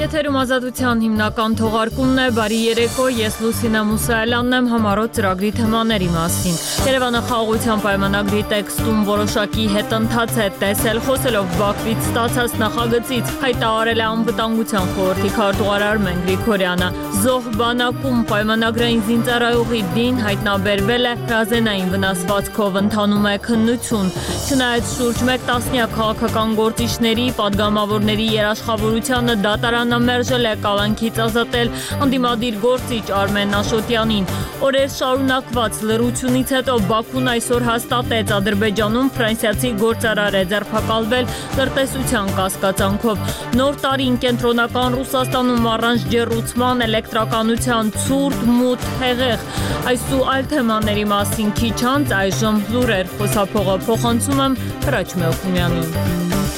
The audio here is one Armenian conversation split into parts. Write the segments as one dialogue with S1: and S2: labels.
S1: Եթերում ազատության հիմնական թողարկումն է, բարի երեկո, ես Լուսինա Մուսայելյանն եմ, համառոտ ծրագրի թեմաների մասին։ Երևանը խաղաղության պայմանագրի տեքստում որոշակի հետընթաց է տեսել, խոսելով Բաքվից ստացած նախագծից, հայտարարել է անվտանգության խորհրդի քարտուղար Արմեն Գրիգորյանը։ Զոհ բանակում պայմանագրային զինծառայողի դին հայտնաբերվել է, հրազենային վնասվածքով ընթանում է քննություն։ Չնայած շուրջ 1 տասնյակ քաղաքական գործիչների, պատգամավորների երաշխավորությանը դատարանը մերժել է կալանքից ազատել ընդդիմադիր գործիչ Արմեն Աշոտյանին։ Օրեր շարունակված լռությունից հետո Բաքուն այսօր հաստատեց Ադրբեջանում ֆրանսիացի գործարար է ձերբակալվել լրտեսության կասկածանքով։ Նոր տարին կենտրոնական Ռուսաստանում առանց ջեռուցման, էլեկտրականության ցուրտ, մութ, հեղեղ։ Այս ու այլ թեմաների մասին քիչ անց այժմ լուրեր, խոսափողը փոխանցում եմ Հրաչ Մելքումյանին։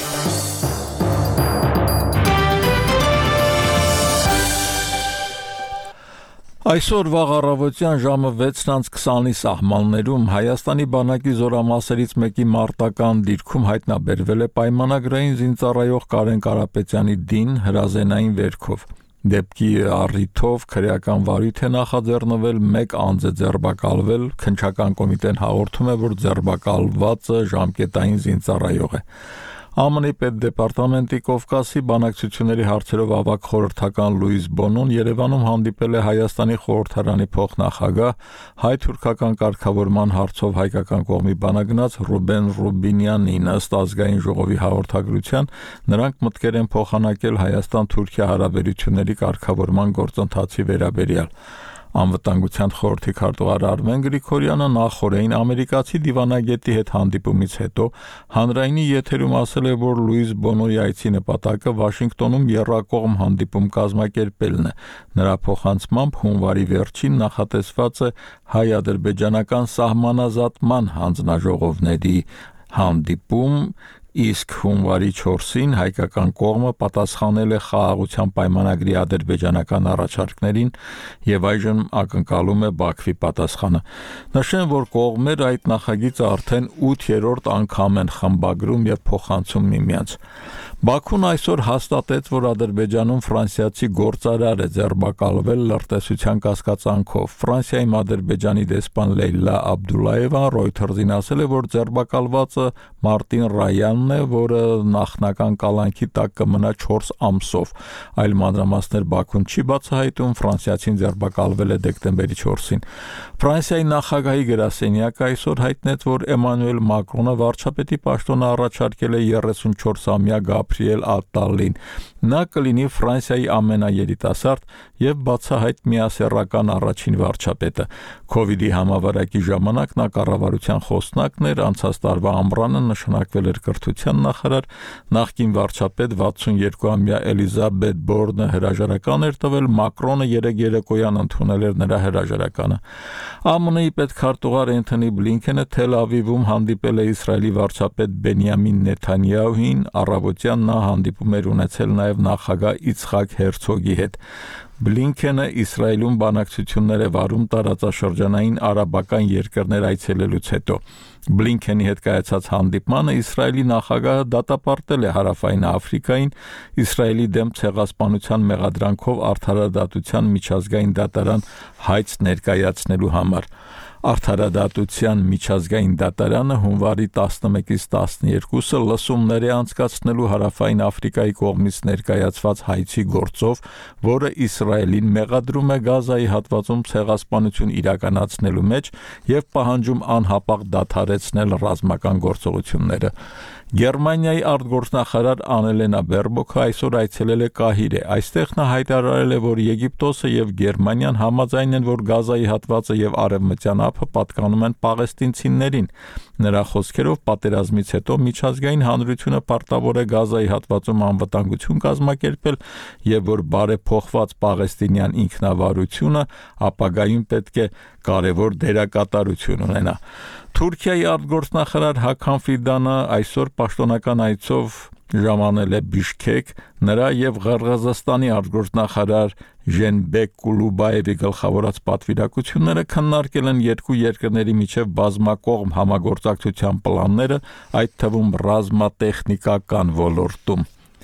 S2: Այսօր վաղ առավոտյան ժամը 6:20-ի սահմաններում Հայաստանի բանակի զորամասերից մեկի մարտական դիրքում հայտնաբերվել է պայմանագրային զինծառայող Կարեն Կարապետյանի դին հրազենային վերքով։ Դեպքի առիթով քրեական վարույթ է նախաձեռնվել, 1 անձ է ձերբակալվել, քննչական կոմիտեն հաղորդում է, որ ձերբակալվածը ժամկետային զինծառայող է։ ԱՄՆ-ի պետդեպարտամենտի Կովկասի բանակցությունների հարցերով ավագ խորհրդական Լուիս Բոնոն Երևանում հանդիպել է Հայաստանի խորհրդարանի փոխնախագահ, հայ-թուրքական կարգավորման հարցով հայկական կողմի բանագնաց Ռուբեն Ռուբինյանին։ Ըստ ազգային ժողովի հաղորդագրության նրանք մտկեր են փոխանակել Հայաստան-Թուրքիա հարաբերությունների կարգավորման գործընթացի վերաբերյալ։ Անվտանգության խորհրդի քարտուղար Արմեն Գրիգորյանը նախօրեին ամերիկացի դիվանագետի հետ հանդիպումից հետո հանրայինի եթերում ասել է, որ Լուիս Բոնոյի այցի նպատակը Վաշինգտոնում եռակողմ հանդիպում կազմակերպելն է։ Նրա փոխանցմամբ հունվարի վերջին նախատեսված է հայ-ադրբեջանական սահմանազատման հանձնաժողովների հանդիպում, իսկ հունվարի 4-ին հայկական կողմը պատասխանել է խաղաղության պայմանագրի ադրբեջանական առաջարկներին եւ այժմ ակնկալում է Բաքվի պատասխանը։ Նշեմ, որ կողմերը այդ նախագիծը արդեն 8-րդ անգամ են խմբագրում եւ փոխանցում միմյանց։ Բաքուն այսօր հաստատեց, որ Ադրբեջանում ֆրանսիացի գործարար է ձերբակալվել լրտեսության կասկածանքով։ Ֆրանսիայում Ադրբեջանի դեսպան Լեյլա Աբդուլլայևան Reuters-ին ասել է, որ ձերբակալվածը Մարտին Ռայանն է, որը նախնական կալանքի տակ կմնա 4 ամսով։ Այլ մանրամասներ Բաքուն չի բացահայտում, ֆրանսիացին ձերբակալվել է դեկտեմբերի 4-ին։ Ֆրանսիայի նախագահի գրասենյակը այսօր հայտնեց, որ Էմանուել Մակրոնը վարչապետի պաշտոնը առաջարկել է 34-ամյա Գաբրիել Ատտալին։ Նա կլինի Ֆրանսիայի ամենաերիտասարդ եւ բացահայտ միասեռական առաջին վարչապետը։ Քովիդի համավարակի ժամանակ նա կառավարության խոսնակն էր, անցած տարվա ամռանը նշանակվել էր կրթության նախարար, նախկին վարչապետ 62-ամյա Էլիզաբետ Բորնը հրաժարական էր տվել, Մակրոնը երեկոյան ընդունել էր նրա հրաժարականը։ ԱՄՆ-ի պետքարտուղար Էնթոնի Բլինքենը Թել Ավիվում հանդիպել է Իսրայելի վարչապետ Բենյամին Նեթանյահուին, առավոտյան նա հանդիպում էր ունեցել նաև նախագահ Իցխակ Հերցոգի հետ։ Բլինքենը Իսրայելում բանակցություններ է վարում տարածաշրջանային արաբական երկրներ այցելելուց հետո։ Բլինքենի հետ կայացած հանդիպմանը Իսրայելի նախագահը դատապարտել է Հարավային Աֆրիկային Իսրայելի դեմ ցեղասպանության մեղադրանքով արդարադատության միջազգային դատարան հայց ներկայացնելու համար։ Արդարադատության միջազգային դատարանը հունվարի 11-ից 12-ը լսումներ է անցկացնելու Հարավային Աֆրիկայի կողմից ներկայացված հայցի գործով, որը Իսրայելին մեղադրում է Գազայի հատվածում ցեղասպանություն իրականացնելու մեջ եւ պահանջում անհապաղ դադարեցնել ռազմական գործողությունները։ Գերմանիայի արտգործնախարար Անելենա Բերբոքը այսօր այցելել է Կահիրե։ Այստեղ նա հայտարարել է, որ Եգիպտոսը եւ Գերմանիան համաձայն են, որ Գազայի հատվածը եւ Արևմտյան ափը պատկանում են պաղեստինցիներին։ Նրա խոսքերով պատերազմից հետո միջազգային հանրությունը պարտավոր է Գազայի հատվածում անվտանգություն կազմակերպել եւ որ բարեփոխված պաղեստինյան ինքնավարությունը ապագայում պետք է կարևոր դերակատարություն ունենա։ Թուրքիայի արտգործնախարար Հական Ֆիդանը այսօր պաշտոնական այցով ժամանել է Բիշքեկ, նրա եւ Ղրղզստանի արտգործնախարար Ժենբեկ Կուլուբաևի գլխավորած պատվիրակությունները քննարկել են երկու երկրների միջև բազմակողմ համագործակցության պլանները, այդ թվում ռազմատեխնիկական ոլորտում։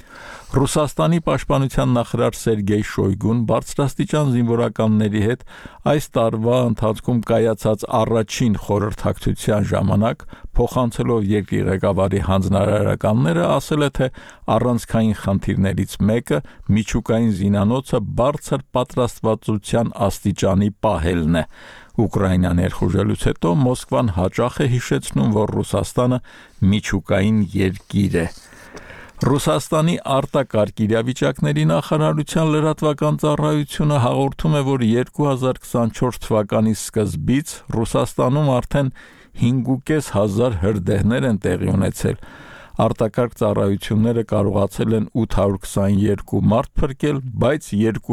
S2: Ռուսաստանի պաշտպանության նախարար Սերգեյ Շոյգուն բարձրաստիճան զինվորականների հետ այս տարվա ընթացքում կայացած առաջին խորհրդակցության ժամանակ փոխանցելով երկրի ղեկավարի հանձնարարականները ասել է, թե առանցքային խնդիրներից մեկը միջուկային զինանոցը բարձր պատրաստվածության աստիճանի պահելն է։ Ուկրաինա ներխուժելուց հետո Մոսկվան հաճախ է հիշեցնում, որ Ռուսաստանը միջուկային երկիր է։ Ռուսաստանի արտակարգ իրավիճակների նախարարության լրատվական ծառայությունը հաղորդում է, որ 2024 թվականի սկզբից Ռուսաստանում արդեն 5.500 հրդեհներ են տեղի ունեցել։ Արտակարգ ծառայությունները կարողացել են 822 մարդ փրկել, բայց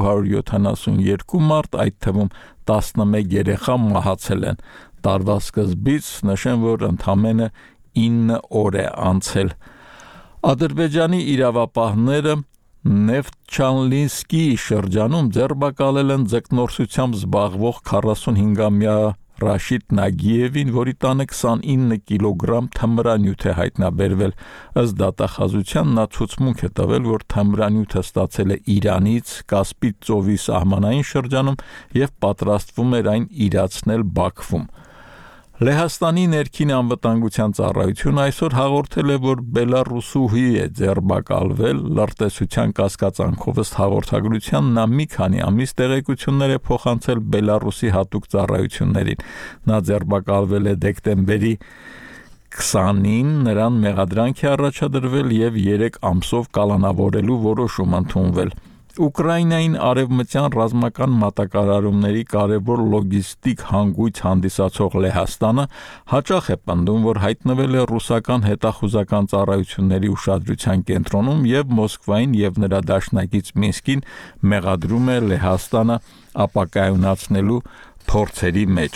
S2: 272 մարդ, այդ թվում 11 երեխա մահացել են։ Տարվա սկզբից նշեմ, որ ընդամենը 9 օր է անցել։ Ադրբեջանի իրավապահները Նեֆթչանլինսկի շրջանում ձերբակալել են ձկնորսությամբ զբաղվող 45-ամյա Ռաշիդ Նագիևին, որի տանը 29 կիլոգրամ թմրանյութ է հայտնաբերվել։ Ըստ դատախազության նա ցուցմունք է տվել, որ թմրանյութը ստացել է Իրանից, Կասպից ծովի սահմանային շրջանում եւ պատրաստվում էր այն իրացնել Բաքվում։ Լեհաստանի ներքին անվտանգության ծառայությունը այսօր հաղորդել է, որ բելարուսուհի է ձերբակալվել լրտեսության կասկածանքով ըստ հաղորդագրության նա մի քանի ամիս տեղեկություններ է փոխանցել Բելարուսի հատուկ ծառայություններին։ Նա ձերբակալվել է դեկտեմբերի 20-ին, նրան մեղադրանք է առաջադրվել եւ 3 ամսով կալանավորելու որոշում ընդունվել։ Ուկրաինային արևմտյան ռազմական մատակարարումների կարևոր լոգիստիկ հանգույց հանդիսացող Լեհաստանը հաճախ է պնդում, որ հայտնվել է ռուսական հետախուզական ծառայությունների ուշադրության կենտրոնում եւ Մոսկվային եւ նրա դաշնակից Մինսկին մեղադրում է Լեհաստանը ապակայունացնելու փորձերի մեջ։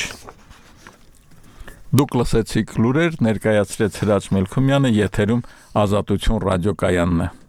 S2: Դուք լսեցիք լուրեր, ներկայացրեց Հրաչ Մելքումյանը, եթերում Ազատություն ռադիոկայանն է։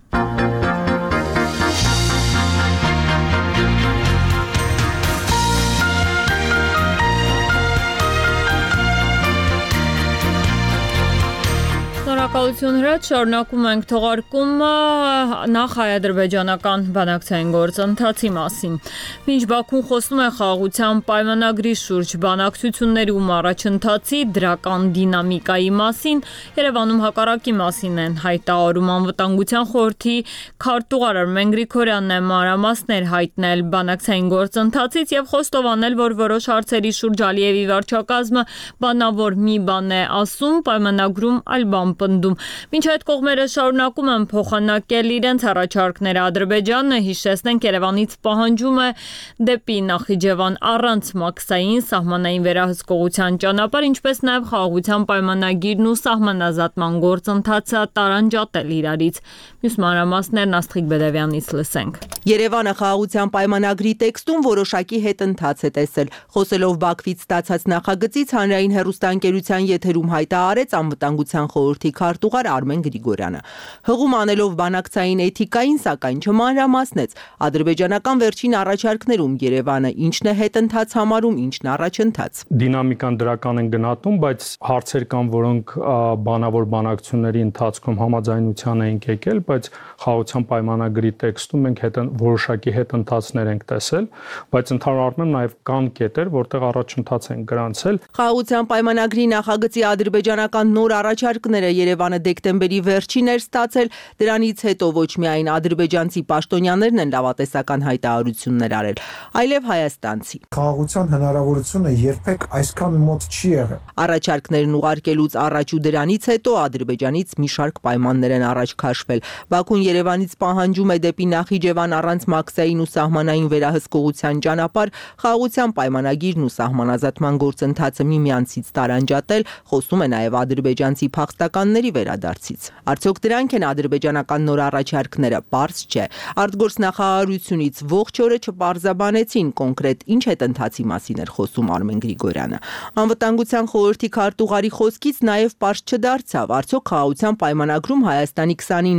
S1: Շնորհակալություն Հրաչ, շարունակում ենք թողարկումը նախ հայ-ադրբեջանական բանակցային գործընթացի մասին։ Մինչ Բաքուն խոսում է խաղաղության պայմանագրի շուրջ բանակցություններում առաջընթացի դրական դինամիկայի մասին, Երևանում հակառակի մասին են հայտարարում անվտանգության խորհրդի քարտուղար Արմեն Գրիգորյանն է մանրամասներ հայտնել բանակցային գործընթացից եւ խոստովանել, որ որոշ հարցերի շուրջ Ալիևի վարչակազմը բանավոր մի բան է ասում, պայմանագրում այլ բան պնդում։ Մինչ այդ կողմերը շարունակում են փոխանակել իրենց առաջարկները, Ադրբեջանը, հիշեցնենք, Երևանից պահանջում է դեպի Նախիջևան առանց մաքսային սահմանային վերահսկողության ճանապարհ, ինչպես նաև խաղաղության պայմանագիրն ու սահմանազատման գործընթացը տարանջատել իրարից։ Մյուս մանրամասներն Աստղիկ Բեդևյանից լսենք։
S3: Երևանը խաղաղության պայմանագրի տեքստում որոշակի հետընթաց է տեսել։ Խոսելով Բաքվից ստացած նախագծից հանրային հեռուստաընկերության եթերում հայտարարեց անվտանգության խորհրդի քարտուղար Արմեն Գրիգորյանը։ Հղում անելով բանակցային էթիկային, սակայն չմանրամասնեց ադրբեջանական վերջին առաջարկներում Երևանը ինչն է հետընթաց համարում, ինչն առաջընթաց։
S4: Դինամիկան դրական են գնահատում, բայց հարցեր կան, որոնք բանավոր բանակցությունների ընթացքում համաձայնության ենք եկել, բայց խաղաղության պայմանագրի տեքստում մենք որոշակի հետընթացներ ենք տեսել, բայց ընդհանուր առմամբ նաև կան կետեր, որտեղ առաջընթաց են գրանցել։
S3: Խաղաղության պայմանագրի նախագծի ադրբեջանական նոր առաջարկները Երևանը դեկտեմբերի վերջին էր ստացել, դրանից հետո ոչ միայն ադրբեջանցի պաշտոնյաներն են լավատեսական հայտարարություններ արել, այլև հայաստանցի։
S5: Խաղաղության հնարավորությունը երբեք այսքան մոտ չի եղել։
S3: Առաջարկներն ուղարկելուց առաջ ու դրանից հետո Ադրբեջանից մի շարք պայմաններ են առաջ քաշվել։ Բաքուն Երևանից պահանջում է դեպի Նախիջևան առանց մաքսային ու սահմանային վերահսկողության ճանապարհ, խաղաղության պայմանագիրն ու սահմանազատման գործընթացը միմյանցից տարանջատել, խոսում է նաև ադրբեջանցի փախստականների վերադարձից։ Արդյոք դրանք են ադրբեջանական նոր առաջարկները, պարզ չէ։ Արտգործնախարարությունից ողջ օրը չպարզաբանեցին կոնկրետ ինչ հետընթացի մասին էր խոսում Արմեն Գրիգորյանը։ Անվտանգության խորհրդի քարտուղարի խոսքից նաև պարզ չդարձավ, արդյոք խաղաղության պայմանագրում Հայաստանի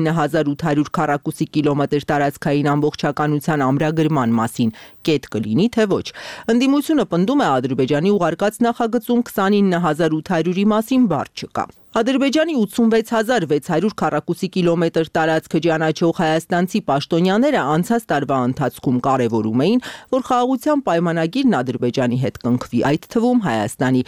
S3: 29800 քառակուսի կիլոմետր տարածքային ամբողջականության ամրագրման մասին կետ կլինի, թե ոչ։ Ընդդիմությունը պնդում է Ադրբեջանի ուղարկած նախագծում 29800-ի մասին բառ չկա։ Ադրբեջանի 86600 քառակուսի կիլոմետր տարածքը ճանաչող հայաստանցի պաշտոնյաները անցած տարվա ընթացքում կարևորում էին, որ խաղաղության պայմանագիրն Ադրբեջանի հետ կնքվի, այդ թվում Հայաստանի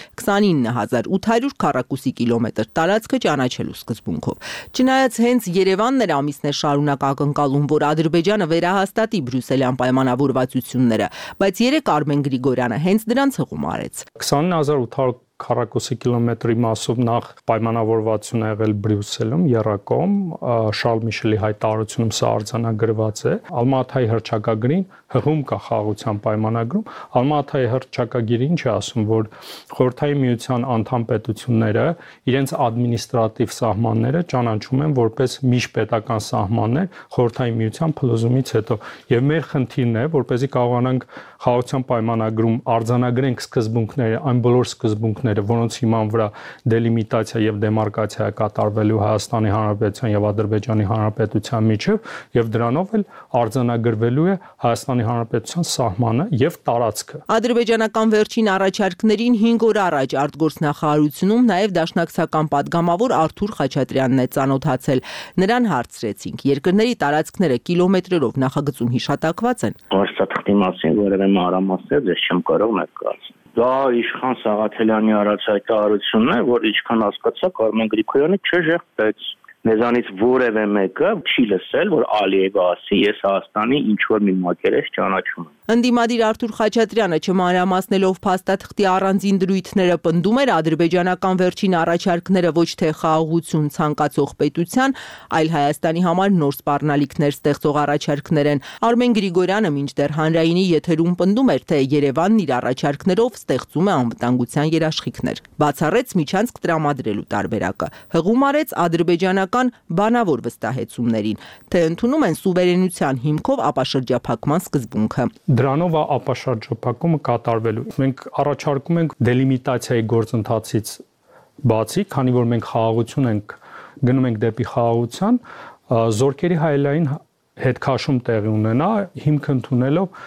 S3: 29800 քառակուսի կիլոմետր տարածքը ճանաչելու սկզբունքով։ Չնայած հենց Երևանն էր ամիսներ շարունակ ակնկալում, որ Ադրբեջանը վերահաստատի բրյուսելյան պայմանավորվածությունները, բայց երեկ Արմեն Գրիգորյանը հենց դրանց հղում արեց։
S4: 29800 քառակուսի կիլոմետրի մասով նախ պայմանավորվածություն ա եղել Բրյուսելում, Եռակոմ, Շարլ Միշելի հայտարարությունում սա արձանագրված է։ Ալմատայի հռչակագրին հղում կա խաղաղության պայմանագրում։ Ալմատայի հռչակագիրը ինչ է ասում, որ Խորհրդային Միության անդամ պետությունները իրենց ադմինիստրատիվ սահմանները ճանաչում են որպես միջպետական սահմաններ Խորհրդային Միության փլուզումից հետո։ Եվ մեր խնդիրն է, որպեսզի կարողանանք խաղաղության պայմանագրում արձանագրենք սկզբունքները, այն բոլոր սկզբունքները, որոնց հիման վրա դելիմիտացիա եւ դեմարկացիա է կատարվելու Հայաստանի Հանրապետության եւ Ադրբեջանի Հանրապետության միջև եւ դրանով էլ արձանագրվելու է Հայաստանի Հանրապետության սահմանը եւ տարածքը։
S3: Ադրբեջանական վերջին առաջարկներին 5 օր առաջ արտգործնախարարությունում նաեւ դաշնակցական падգամավոր Արթուր Խաչատրյանն է ծանոթացել։ Նրան հարցրեցինք. երկրների տարածքները կիլոմետրերով նախագծում հիշատակված են։
S6: Հաստատքի մասին որևէ մանրամասներ ես չեմ կարող ներկայացնել։ Դա Իշխան Սաղաթելյանի արած հայտարարությունն է, որ ինչքան հասկացա Արմեն Գրիգորյանը չժեղտեց։ Մեզանից որևէ մեկը չի լսել, որ Ալիևը ասի, ես Հայաստանի ինչ-որ մի մակերես ճանաչում եմ։
S3: Ընդդիմադիր Արթուր Խաչատրյանը չմանրամասնելով փաստաթղթի առանձին դրույթները պնդում էր ադրբեջանական վերջին առաջարկները ոչ թե խաղաղություն ցանկացող պետության, այլ Հայաստանի համար նոր սպառնալիքներ ստեղծող առաջարկներ են։ Արմեն Գրիգորյանը մինչդեռ հանրայինի եթերում պնդում էր, թե Երևանն իր առաջարկներով ստեղծում է անվտանգության երաշխիքներ։ Բացառեց միջանցք տրամադրելու տարբերակը։ Հղում արեց ադրբեջանական բանավոր վստահեցումներին, թե ընդունում են սուվերենության հիմքով ապաշրջափակման սկզբունքը։
S4: Դրանով ապաշրջափակումը կատարվելու։ Մենք առաջարկում ենք դելիմիտացիայի գործընթացից բացի, քանի որ մենք խաղաղություն ենք գնում ենք դեպի խաղաղության, զորքերի հայելային հետքաշում տեղի ունենա, հիմք ընդունելով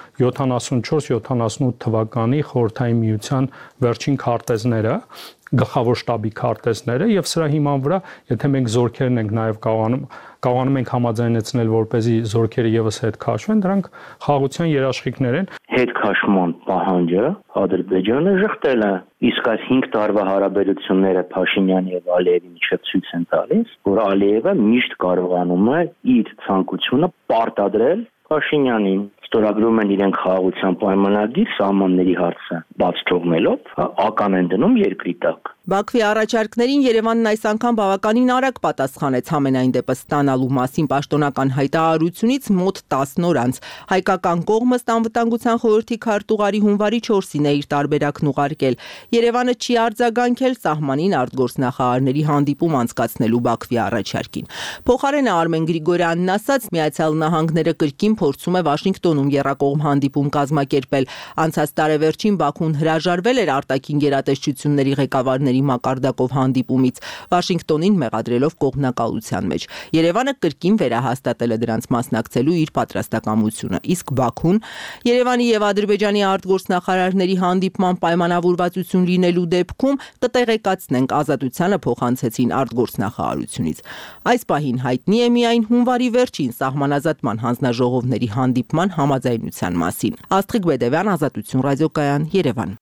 S4: 74-78 թվականի Խորհրդային Միության վերջին քարտեզները, գլխավոր շտաբի քարտեզները եւ սրա հիման վրա, եթե մենք զորքերն ենք նաեւ կարողանում ենք համաձայնեցնել, որպեսզի զորքերը եւս հետ քաշվեն, դրանք խաղաղության երաշխիքներ են։
S6: Հետքաշման պահանջը Ադրբեջանը ժխտել է, իսկ այս 5 տարվա հարաբերությունները Փաշինյանի եւ Ալիևի միջեւ ցույց են տալիս, որ Ալիևը միշտ կարողանում է իր ցանկությունը պարտադրել Փաշինյանին։ Ստորագրում են իրենք խաղաղության պայմանագիր, սահմանների հարցը բաց թողնելով, ական են դնում երկրի տակ։
S3: Բաքվի առաջարկներին Երևանն այս անգամ բավականին արագ պատասխանեց համենայն դեպս ստանալու մասին պաշտոնական հայտարարությունից մոտ 10 օր անց։ Հայկական կողմը Անվտանգության խորհրդի քարտուղարի հունվարի 4-ին է իր տարբերակն ուղարկել։ Երևանը չի արձագանքել սահմանին արտգործնախարարների հանդիպում անցկացնելու Բաքվի առաջարկին։ Փոխարենը Արմեն Գրիգորյանն ասաց, Միացյալ Նահանգները կրկին փորձում է Վաշինգտոնում եռակողմ հանդիպում կազմակերպել։ Անցած տարեվերջին Բաքուն հրաժարվել էր արտաքին գերատեսչությունների ղեկավարների մակարդակով հանդիպումից, Վաշինգտոնին մեղադրելով կողմնակալության մեջ։ Երևանը կրկին վերահաստատել է դրանց մասնակցելու իր պատրաստակամությունը, իսկ Բաքուն Երևանի եւ Ադրբեջանի արտգործնախարարների հանդիպման պայմանավորվածություն լինելու դեպքում կտեղեկացնենք ազատությանը փոխանցեցին արտգործնախարարությունից։ Այս պահին հայտնի է միայն հունվարի վերջին սահմանազատման հանձնաժողովների հանդիպման համաձայնության մասին։ Աստղիկ Բեդևյան, Ազատություն ռադիոկայան, Երևան։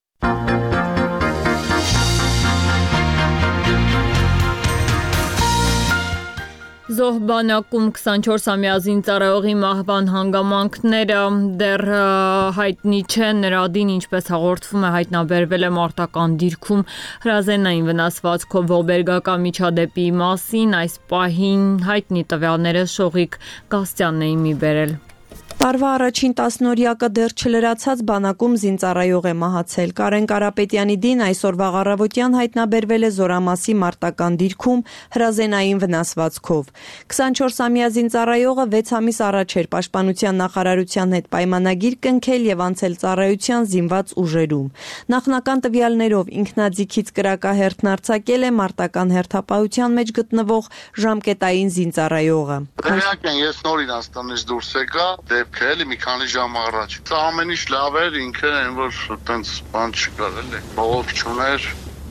S1: Զոհ բանակում 24-ամյա զինծառայողի մահվան հանգամանքները դեռ հայտնի չեն, նրա դին, ինչպես հաղորդվում է, հայտնաբերվել է մարտական դիրքում հրազենային վնասվածքով ողբերգական միջադեպի մասին, այս պահին հայտնի տվյալները Շողիկ Գաստյանն էին մի բերել։
S7: Տարվա առաջին 10-օրյակը դեռ չլրացած բանակում զինծառայող է մահացել։ Կարեն Կարապետյանի դին այսօրվա առավոտյան հայտնաբերվել է Զորամասի մարտական դիրքում հրազենային վնասվածքով։ 24-ամյա զինծառայողը 6 ամիս առաջ էր Պաշտպանության նախարարության հետ պայմանագիր կնքել եւ անցել ծառայության զինված ուժերում։ Նախնական տվյալներով ինքնաձիգից կրակահերթն արձակել է մարտական հերթապահության մեջ գտնվող ժամկետային զինծառայողը։
S8: Տեղյակ են, ես նոր Իրանստանից դուրս եկա, դեպքը էլի մի քանի ժամ առաջ։ Սա ամեն ինչ լավ էր, ինքը այն որ տենց բան չկար էլի։ Բողոք չուներ,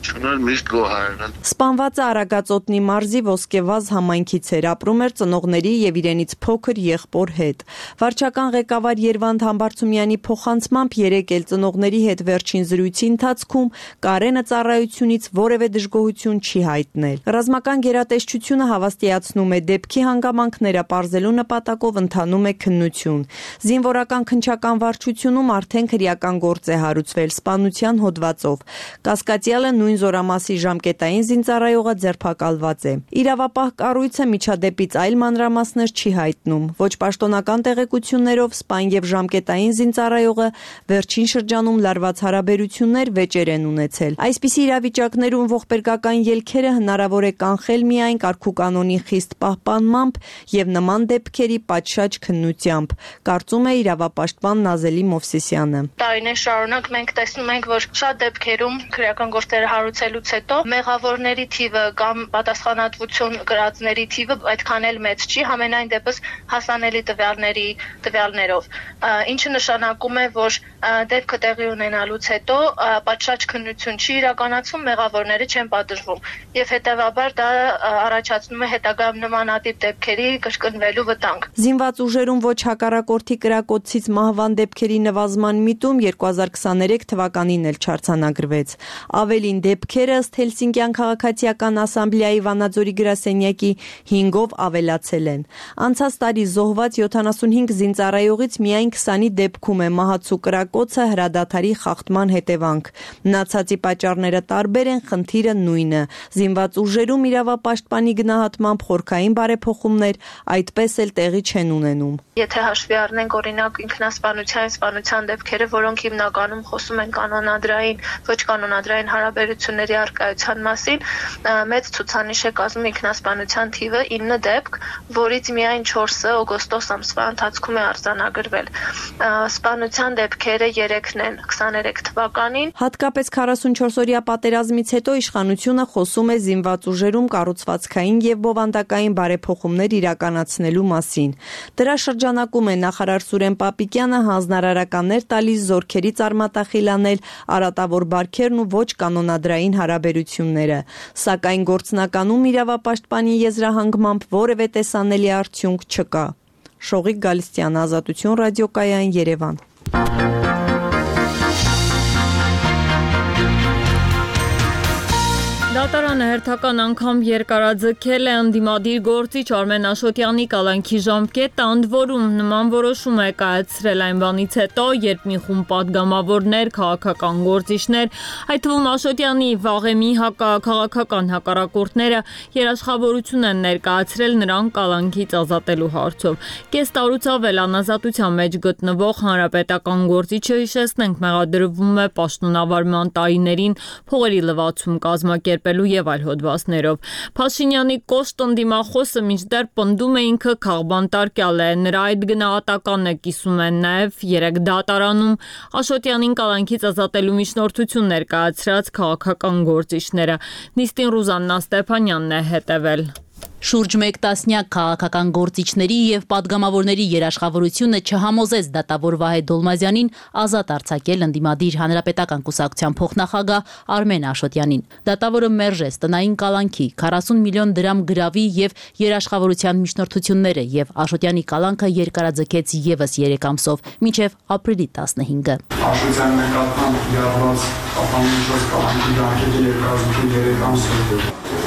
S8: Չուներ միշտ գոհ եղել։
S7: Սպանվածը Արագածոտնի մարզի Ոսկեվազ համայնքից էր, ապրում էր ծնողների եւ իրենից փոքր եղբոր հետ։ Վարչական ղեկավար Երվանդ Համբարձումյանի փոխանցմամբ 3 էլ ծնողների հետ վերջին զրույցի ընթացքում Կարենը ծառայությունից որևէ դժգոհություն չի հայտնել։ Ռազմական գերատեսչությունը հավաստիացնում է դեպքի հանգամանքները պարզելու նպատակով ընթանում է քննություն։ Զինվորական քննչական վարչությունում արդեն քրեական գործ է հարուցվել սպանության հոդվածով։ Կասկածյալը նույն զորամասի ժամկետային զինծառայողը ձերբակալված է։ Իրավապահ կառույցը միջադեպից այլ մանրամասներ չի հայտնում։ Ոչ պաշտոնական տեղեկություններով սպան եւ ժամկետային զինծառայողը վերջին շրջանում լարված հարաբերություններ վեճեր են ունեցել։ Այսպիսի իրավիճակներում ողբերգական ելքերը հնարավոր է կանխել միայն կարգուկանոնի խիստ պահպանմամբ եւ նման դեպքերի պատշաճ քննությամբ, կարծում է իրավապաշտպան Նազելի Մովսիսյանը։
S9: Տարիներ շարունակ մենք տեսնում ենք, որ շատ դեպքերում քրեական գործերը հարուցելուց հետո մեղավորների թիվը կամ պատասխանատվություն կրածների թիվը այդքան էլ մեծ չի, համենայն դեպս հասանելի տվյալներով, ինչը նշանակում է, որ դեպքը տեղի ունենալուց հետո պատշաճ քննություն չի իրականացվում, մեղավորները չեն պատժվում եւ հետեւաբար դա առաջացնում է հետագայում նմանատիպ դեպքերի կրկնվելու վտանգ։ Զինված
S7: ուժերում ոչ հակառակորդի կրակոցից մահվան դեպքերի նվազման միտում 2023 թվականին էլ չարձանագրվեց։ Ավելին դեպքերը ըստ Հելսինկյան քաղաքացիական ասամբլեայի Վանաձորի գրասենյակի 5-ով ավելացել են։ Անցած տարի զոհված 75 զինծառայողից միայն 20-ի դեպքում է մահացու կրակոցը հրադադարի խախտման հետևանք։ Մնացածի պատճառները տարբեր են, խնդիրը նույնը։ Զինված ուժերում իրավապաշտպանի գնահատմամբ խորքային բարեփոխումներ այդպես էլ տեղի չեն ունենում։
S9: Եթե հաշվի առնենք օրինակ սպանության դեպքերը, որոնք հիմնականում խոսում են կանոնադրային, ոչ կանոնադրային հարաբերությունների առկայության մասին, մեծ ցուցանիշ է կազմում ինքնասպանության թիվը 9 դեպք, որից միայն 4-ը օգոստոս ամսվա ընթացքում է արձանագրվել։ Սպանության դեպքերը 3-ն են 23 թվականին։
S7: Հատկապես 44-օրյա պատերազմից հետո իշխանությունը խոսում է զինված ուժերում կառուցվածքային եւ բովանդակային բարեփոխումներ իրականացնելու մասին։ Դրա շրջանակում է նախարար Սուրեն Պապիկյանը հանձնարարականներ տալիս զորքերից արմատախիլանել արատավոր բարքերն ու ոչ կանոնադրային հարաբերությունները։ Սակայն գործնականում իրավապաշտպանի եզրահանգմամբ որևէ տեսանելի արդյունք չկա։ Շողիկ Գալստյան, Ազատություն ռադիոկայան, Երևան։
S1: Դատարանը հերթական անգամ երկարաձգել է ընդդիմադիր գործիչ Արմեն Աշոտյանի կալանքի ժամկետը, ընդ որում նման որոշում է կայացրել այն բանից հետո, երբ մի խումբ պատգամավորներ, քաղաքական գործիչներ, այդ թվում Աշոտյանի վաղեմի քաղաքական հակառակորդները երաշխավորություն են ներկայացրել նրան կալանքից ազատելու հարցով։ Կես տարուց ավել անազատության մեջ գտնվող հանրապետական գործիչը, հիշեցնենք, մեղադրվում է պաշտոնավարման տարիներին փողերի լվացում կազմակերպելու եւ այլ հոդվածներով։ Փաշինյանի կոշտ ընդդիմախոսը մինչդեռ պնդում է ինքը քաղբանտարկյալ է, նրա այդ գնահատականը կիսում են նաեւ 3 դատարանում Աշոտյանին կալանքից ազատելու միջնորդություն ներկայացրած քաղաքական գործիչները։ Նիստին Ռուզաննա Ստեփանյանն է հետևել։
S10: Շուրջ 1 տասնյակ քաղաքական գործիչների եւ պատգամավորների երաշխավորությունը չհամոզեց դատավոր Վահե Դոլմազյանին ազատ արձակել ընդդիմադիր հանրապետական կուսակցության փոխնախագահ Արմեն Աշոտյանին։ Դատավորը մերժեց տնային կալանքի, 40 միլիոն դրամ գրավի եւ երաշխավորության միջնորդությունները եւ Աշոտյանի կալանքը երկարաձգեց եւս 3 ամսով, մինչեւ ապրիլի 15-ը։
S5: Աշոտյանի նկատմամբ կիրառված կապանմիջոց կալանքի ժամկետը երկարաձգել 3 ամսով։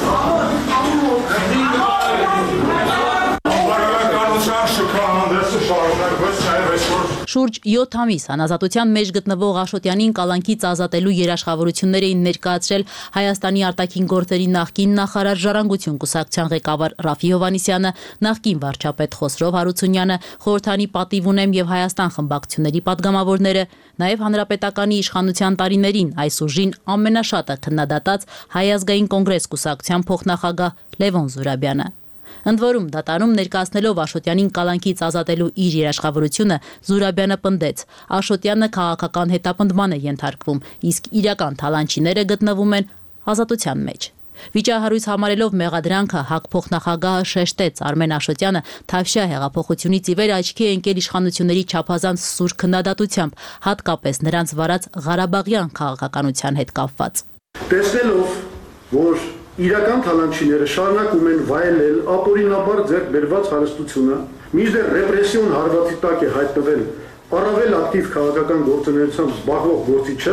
S10: Շուրջ 7 ամիս անազատության մեջ գտնվող Աշոտյանին կալանքից ազատելու երաշխավորություններ էին ներկայացրել Հայաստանի արտաքին գործերի նախկին նախարար Ժառանգություն կուսակցության ղեկավար Ռաֆի Հովհաննիսյանը, նախկին վարչապետ Խոսրով Հարությունյանը, Խորհրդանի պատիվ ունեմ եւ Հայաստան խմբակցությունների պատգամավորները, նաեւ հանրապետականի իշխանության տարիներին այս ուժին ամենաշատը քննադատած Հայ ազգային կոնգրես կուսակցության փոխնախագահ Լևոն Զուրաբյանը։ Ընդ որում դատարանում ներկայացնելով Աշոտյանին կալանքից ազատելու իր երաշխավորությունը Զուրաբյանը պնդեց. Աշոտյանը քաղաքական հետապնդման է ենթարկվում, իսկ իրական թալանչիները գտնվում են ազատության մեջ։ Վիճահարույց համարելով մեղադրանքը ՀԱԿ փոխնախագահը շեշտեց Արմեն Աշոտյանը Թավշյա հեղափոխությունից ի վեր աչքի է ընկել իշխանությունների չափազանց սուր քննադատությամբ, հատկապես նրանց վարած Ղարաբաղյան քաղաքականության հետ կապված։
S11: Տեսնելով, որ իրական թալանչիները շարունակում են վայելել ապօրինաբար ձեռք բերված հարստությունը, մինչդեռ ռեպրեսիոն հարվածի տակ է հայտնվել առավել ակտիվ քաղաքական գործունեությամբ զբաղվող գործիչը,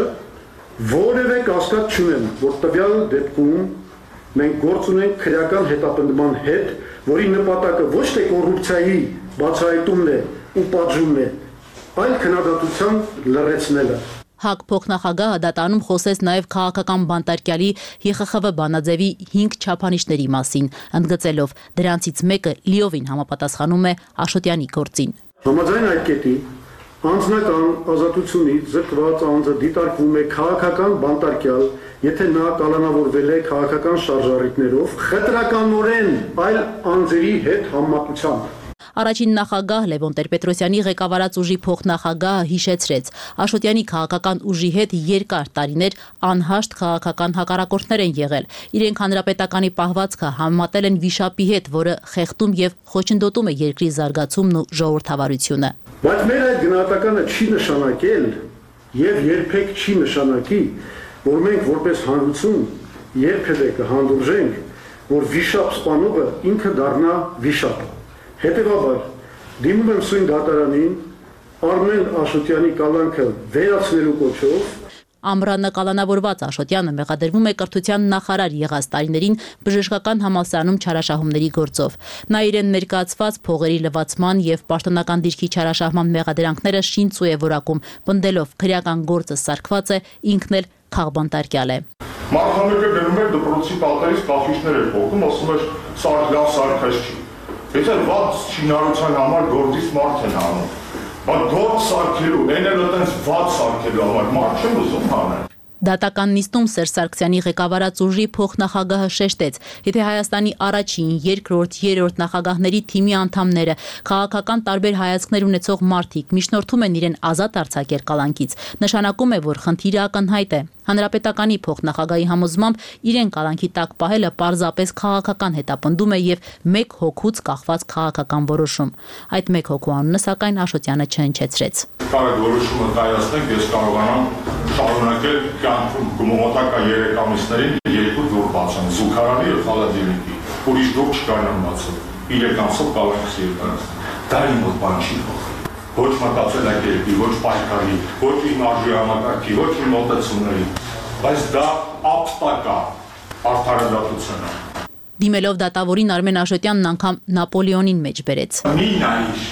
S11: որևէ կասկած չունեմ, որ տվյալ դեպքում մենք գործ ունենք քրեական հետապնդման հետ, որի նպատակը ոչ թե կոռուպցիայի բացահայտումն է ու պատժումն է, այլ քննադատության լրացնելը։
S10: ՀԱԿ փոխնախագահը դատարանում խոսեց նաև քաղաքական բանտարկյալի ՀԽԽՎ բանաձևի 5 չափանիշների մասին, ընդգծելով դրանցից մեկը լիովին համապատասխանում է Աշոտյանի գործին։
S11: Համաձայն այդ կետի անձնական ազատությունից զրկված անձը դիտարկվում է քաղաքական բանտարկյալ, եթե նա կալանավորվել է քաղաքական շարժառիթներով, խտրականորեն այլ անձերի հետ համեմատությամբ։
S10: Առաջին նախագահ Լևոն Տեր-Պետրոսյանի ղեկավարած ուժի փոխնախագահը հիշեցրեց, Աշոտյանի քաղաքական ուժի հետ երկար տարիներ անհաշտ քաղաքական հակառակորդներ են եղել։ Իրենք հանրապետականի պահվածքը համեմատել են վիշապի հետ, որը խեղդում եւ խոչընդոտում է երկրի զարգացումն ու ժողովրդավարությունը։
S11: Բայց մեր այդ գնահատականը չի նշանակել եւ երբեք չի նշանակի, որ մենք որպես հանրություն երբևէ կհանդուրժենք, որ վիշապ սպանողը ինքը դառնա վիշապ։ Հետևաբար, դիմում եմ սույն դատարանին Արմեն Աշոտյանի կալանքը վերացնելու կոչով։
S10: Ամռանը կալանավորված Աշոտյանը մեղադրվում է կրթության նախարար եղած տարիներին բժշկական համալսարանում չարաշահումների գործով։ Նա իրեն ներկայացված փողերի լվացման եւ պաշտոնական դիրքի չարաշահման մեղադրանքները շինծու է որակում, պնդելով քրեական գործը սարքված է, ինքն էլ քաղբանտարկյալ է։
S12: Մարդամեկը գնում էր դպրոցի պատերից կախիչներ էր փոխում, ասում էր սարքլավ սարքած չի։ Եթե վատ շինարարության համար գործից մարդ են անում, բայց գործ սարքելու, այն էլ այտենց վատ սարքելու համար մարդ չեմ ուզում անել։
S10: Դատական նիստում Սերժ Սարգսյանի ղեկավարած ուժի փոխնախագահը շեշտեց, եթե Հայաստանի առաջին, երկրորդ, երրորդ նախագահների թիմի անդամները, քաղաքական տարբեր հայացքներ ունեցող մարդիկ միջնորդում են իրեն ազատ արձակել կալանքից, նշանակում է, որ խնդիրը ակնհայտ է։ Հանրապետականի փոխնախագահի համոզմամբ իրեն կալանքի տակ պահելը պարզապես քաղաքական հետապնդում է եւ մեկ հոգուց կախված քաղաքական որոշում։ Այդ մեկ հոգու անունը սակայն Աշոտյանը չհնչեցրեց։
S12: Այդ որոշումը կայացնենք, ես կարողանամ շարունակել կյանքում գումոտակա 3 ամիսներին 2 դուռ բացեմ, զուգարանի եւ խալադիլնիկի։ Ուրիշ դուռ չկարողանամ բացել։ 3 ամսով կալանքս երկարացնել։ Դա իմ մոտ բան չի փոխել։ Ոչ մտածելակերպի, ոչ պայքարի, ոչ իմ արժի համակարգի, ոչ իմ մոտեցումների, բայց դա ապստակա արդարադատություն է։
S10: Դիմելով դատավորին Արմեն Աշոտյանն անգամ Նապոլեոնին մեջ բերեց։
S12: Մի նայիր,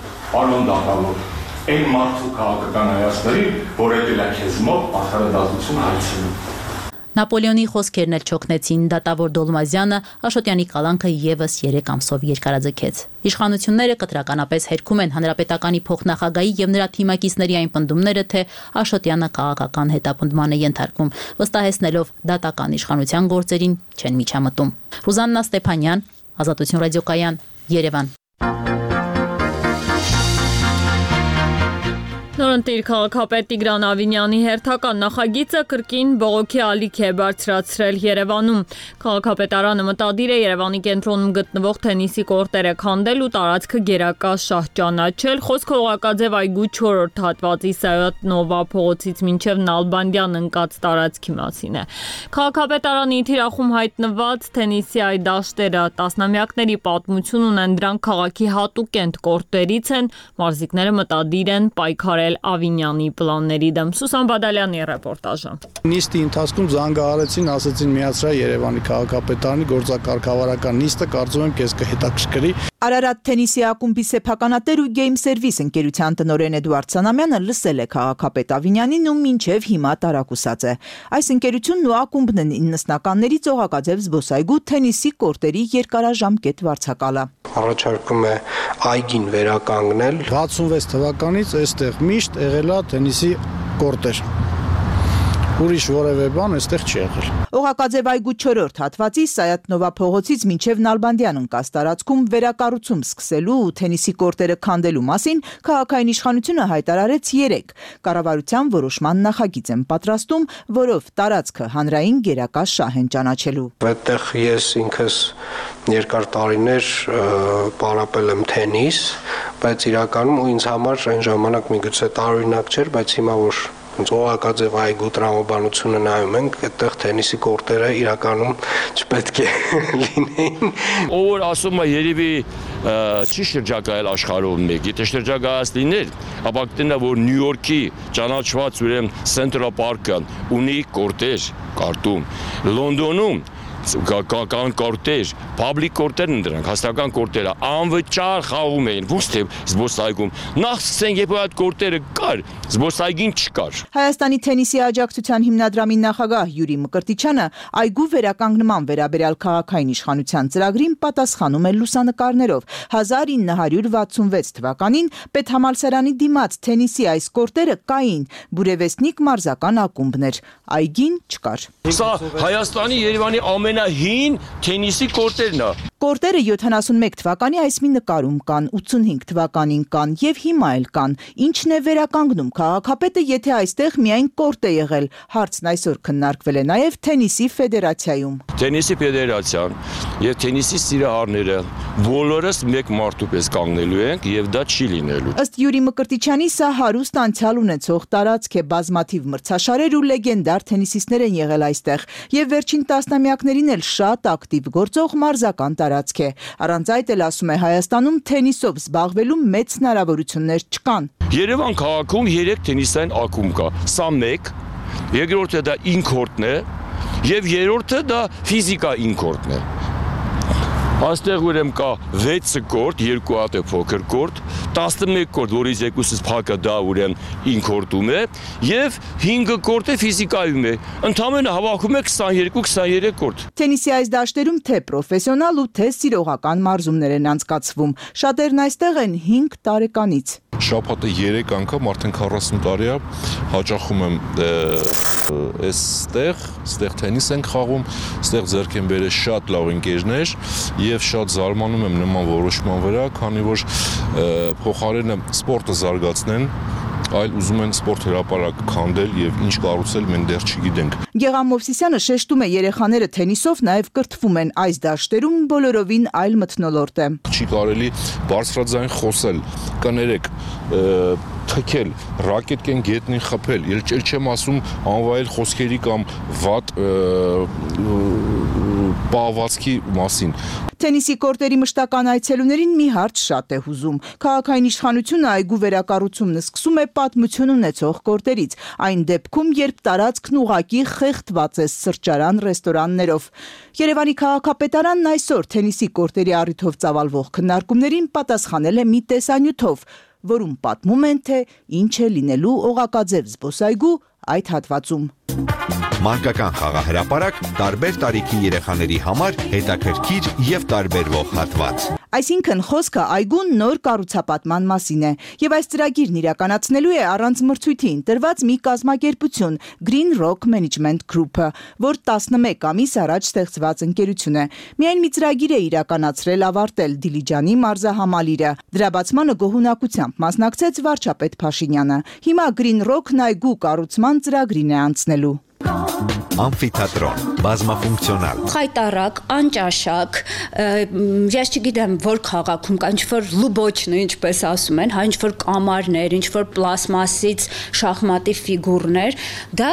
S12: պարոն դատավոր, այն մարդու քաղաքական հայացքներին, որ եկել է քեզ մոտ արդարադատություն հայցելու։
S10: Նապոլեոնի խոսքերն էլ չօգնեցին, դատավոր Դոլմազյանը Աշոտյանի կալանքը եւս 3 ամսով երկարաձգեց։ Իշխանությունները կտրականապես հերքում են հանրապետականի փոխնախագահի եւ նրա թիմակիցների այն պնդումները, թե Աշոտյանը քաղաքական հետապնդման է ենթարկվում, վստահեցնելով դատական իշխանության գործերին չեն միջամտում։ Ռուզաննա Ստեփանյան, Ազատություն ռադիոկայան, Երևան։
S1: Նորընտիր քաղաքապետ Տիգրան Ավինյանի հերթական նախագիծը կրկին բողոքի ալիք է բարձրացրել Երևանում։ Քաղաքապետարանը մտադիր է Երևանի կենտրոնում գտնվող թենիսի կորտերը քանդել ու տարածքը գերակա շահ ճանաչել։ Խոսքը Օղակաձև այգու 4-րդ հատվածի Սայոթ Նովա փողոցից մինչև Նալբանդյան ընկած տարածքի մասին է։ Քաղաքապետարանի թիրախում հայտնված թենիսի այդ դաշտերը տասնամյակների պատմություն ունեն, դրանք քաղաքի հատուկենտ կորտերից են, մարզիկները մտադիր են պայքարել Ավինյանի պլանների դեմ։ Սուսան Բադալյանի ռեպորտաժը։
S13: Նիստի ընթացքում զանգահարեցին, ասացին միացրա Երևանի քաղաքապետարանի գործակարգավարական նիստը, կարծում եմ քեզ կհետաքրքրի։
S14: Արարատ թենիսի ակումբի սեփականատեր ու Game Service ընկերության տնօրեն Էդուարդ Սանամյանը լսել է քաղաքապետ Ավինյանին ու մինչև հիմա տարակուսած է։ Այս ընկերությունն ու ակումբն են 90-ականներից Օղակաձև զբոսայգու թենիսի կորտերի երկարաժամկետ վարձակալը։
S15: Առաջարկում է այգին վերականգնել։
S13: 66 թվականից այստեղ միշտ եղել է թենիսի կորտեր։ Ուրիշ որևէ բան այստեղ չի եղել։
S14: Օղակաձև այգու 4-րդ հատվածի Սայաթ Նովա փողոցից մինչև Նալբանդյան ընկած տարածքում վերակառուցում սկսելու ու թենիսի կորտերը քանդելու մասին քաղաքային իշխանությունը հայտարարեց 3 կառավարության որոշման նախագիծ են պատրաստում, որով տարածքը հանրային գերակա շահ են ճանաչելու։
S15: Այդտեղ ես ինքս երկար տարիներ պարապել եմ թենիս, բայց իրականում ու ինձ համար այն ժամանակ միգուցե տարօրինակ չէր, բայց հիմա որ Օղակաձև այգու տրամաբանությունը նայում ենք, այդտեղ թենիսի կորտերը իրականում չպետք է լինեին։
S16: Ով որ ասում է երևի չի շրջագայել աշխարհով մեկ, եթե շրջագայած լիներ, ապա կտենա որ Նյու Յորքի ճանաչված ուրեմն Central Park-ը ունի կորտեր, կարտում, Լոնդոնում կան կորտեր, public կորտերն են դրանք, հաստական կորտերը, անվճար խաղում էին, ոչ թե զբոսայգում։ Նախ սկսենք, երբ այդ կորտերը կար, զբոսայգին չկար։
S14: Հայաստանի թենիսի աջակցության հիմնադրամի նախագահ Յուրի Մկրտիչյանը այգու վերականգնման վերաբերյալ քաղաքային իշխանության ծրագրին պատասխանում է լուսանկարներով։ 1966 թվականին Պետհամալսարանի դիմաց թենիսի այս կորտերը կային, Բուրևեստնիկ մարզական ակումբներ, այգին չկար։
S16: Սա Հայաստանի Երևանի ամենահին թենիսի կորտերն է։
S14: Կորտերը 71 թվականի այս մի նկարում կան, 85 թվականին կան եւ հիմա էլ կան։ Ինչն է վերականգնում քաղաքապետը, եթե այստեղ միայն կորտ է եղել։ Հարցն այսօր քննարկվել է նաեւ Թենիսի ֆեդերացիայում։
S16: Թենիսի ֆեդերացիան եւ թենիսի սիրահարները բոլորս մեկ մարդու պես կանգնելու ենք եւ դա չի լինելու։
S14: Ըստ Յուրի Մկրտիչյանի սա հարուստ անցյալ ունեցող տարածք է, բազմաթիվ մրցաշարեր ու լեգենդար թենիսիստներ են եղել այստեղ եւ վերջին տասնամյակներին էլ շատ ակտիվ գործող մարզական տարածք է։ Առանց այդ էլ ասում է Հայաստանում թենիսով զբաղվելու մեծ հնարավորություններ չկան։
S16: Երևան քաղաքում 3 թենիսային ակումբ կա։ Սա մեկ, երկրորդը դա ինքորտն է եւ երրորդը դա ֆիզիկա ինքորտն է։ Այստեղ ուրեմն կա 6 կորտ, 2 հատ է փոքր կորտ, 11 կորտ, որից 2-ից փակը դա ուրեմն ինքորտում է եւ 5 կորտ է ֆիզիկայում է։ Ընդամենը հավաքում է 22-23 կորտ։
S14: Թենիսի այս դաշտերում թե պրոֆեսիոնալ ու թե սիրողական մարզումներ են անցկացվում։ Շատերն այստեղ են 5 տարեկանից։
S17: Շաբաթը 3 անգամ արդեն 40 տարի է հաճախում եմ այստեղ թենիս ենք խաղում, այստեղ ձեռք են բերել շատ լավ ընկերներ եւ շատ զարմանում եմ նման որոշման վրա, քանի որ փոխարենը սպորտը զարգացնեն, այլ ուզում են սպորտ հրապարակ քանդել եւ ինչ կառուցել մենք դեռ չգիտենք։
S14: Գեղամ Մովսիսյանը շեշտում է երեխաները թենիսով նաեւ կրթվում են այս դաշտերում բոլորովին այլ մթնոլորտ է։
S17: Չի կարելի բարձրաձայն խոսել, կներեք, թքել, ռակետկեն գետնին խփել, ել չեմ ասում անվայել խոսքերի կամ վատ պահվածքի մասին։
S14: Թենիսի կորտերի մշտական այցելուներին մի հարց շատ է հուզում։ Քաղաքային իշխանությունը այգու վերակառուցումն սկսում է պատմություն ունեցող կորտերից, այն դեպքում, երբ տարածքն ուղակի խեղդված է սրճարան, ռեստորաններով։ Երևանի քաղաքապետարանն այսօր թենիսի կորտերի առիթով ծավալվող քննարկումներին պատասխանել է մի տեսանյութով, որում պատմում են, թե ինչ է լինելու Օղակաձև զբոսայգու այդ հատվածում։
S18: Մանկական խաղահրապարակ տարբեր տարիքի երեխաների համար հետաքրքիր եւ տարբերվող հատված։
S14: Այսինքն խոսքը այգուն նոր կառուցապատման մասին է եւ այս ծրագիրն իրականացնելու է առանց մրցույթի ընտրված մի կազմակերպություն Green Rock Management Group-ը, որ 11 ամիս առաջ ստեղծված ընկերություն է։ Միայն մի ծրագիր է իրականացրել ավարտել Դիլիջանի մարզահամալիրը։ Դրա բացմանը գոհունակությամբ մասնակցեց վարչապետ Փաշինյանը։ Հիմա Green Rock-ն այգու կառուցման ծրագրին է անցնելու։
S18: Ամֆիթատրոն, բազմաֆունկցիոնալ։
S19: Խայտարակ, անճաշակ, ես չգիտեմ որ քաղաքում կա ինչ-որ լուբոչնը, ինչպես ասում են, հա ինչ-որ կամարներ, ինչ-որ պլաստմասից շախմատի ֆիգուրներ, դա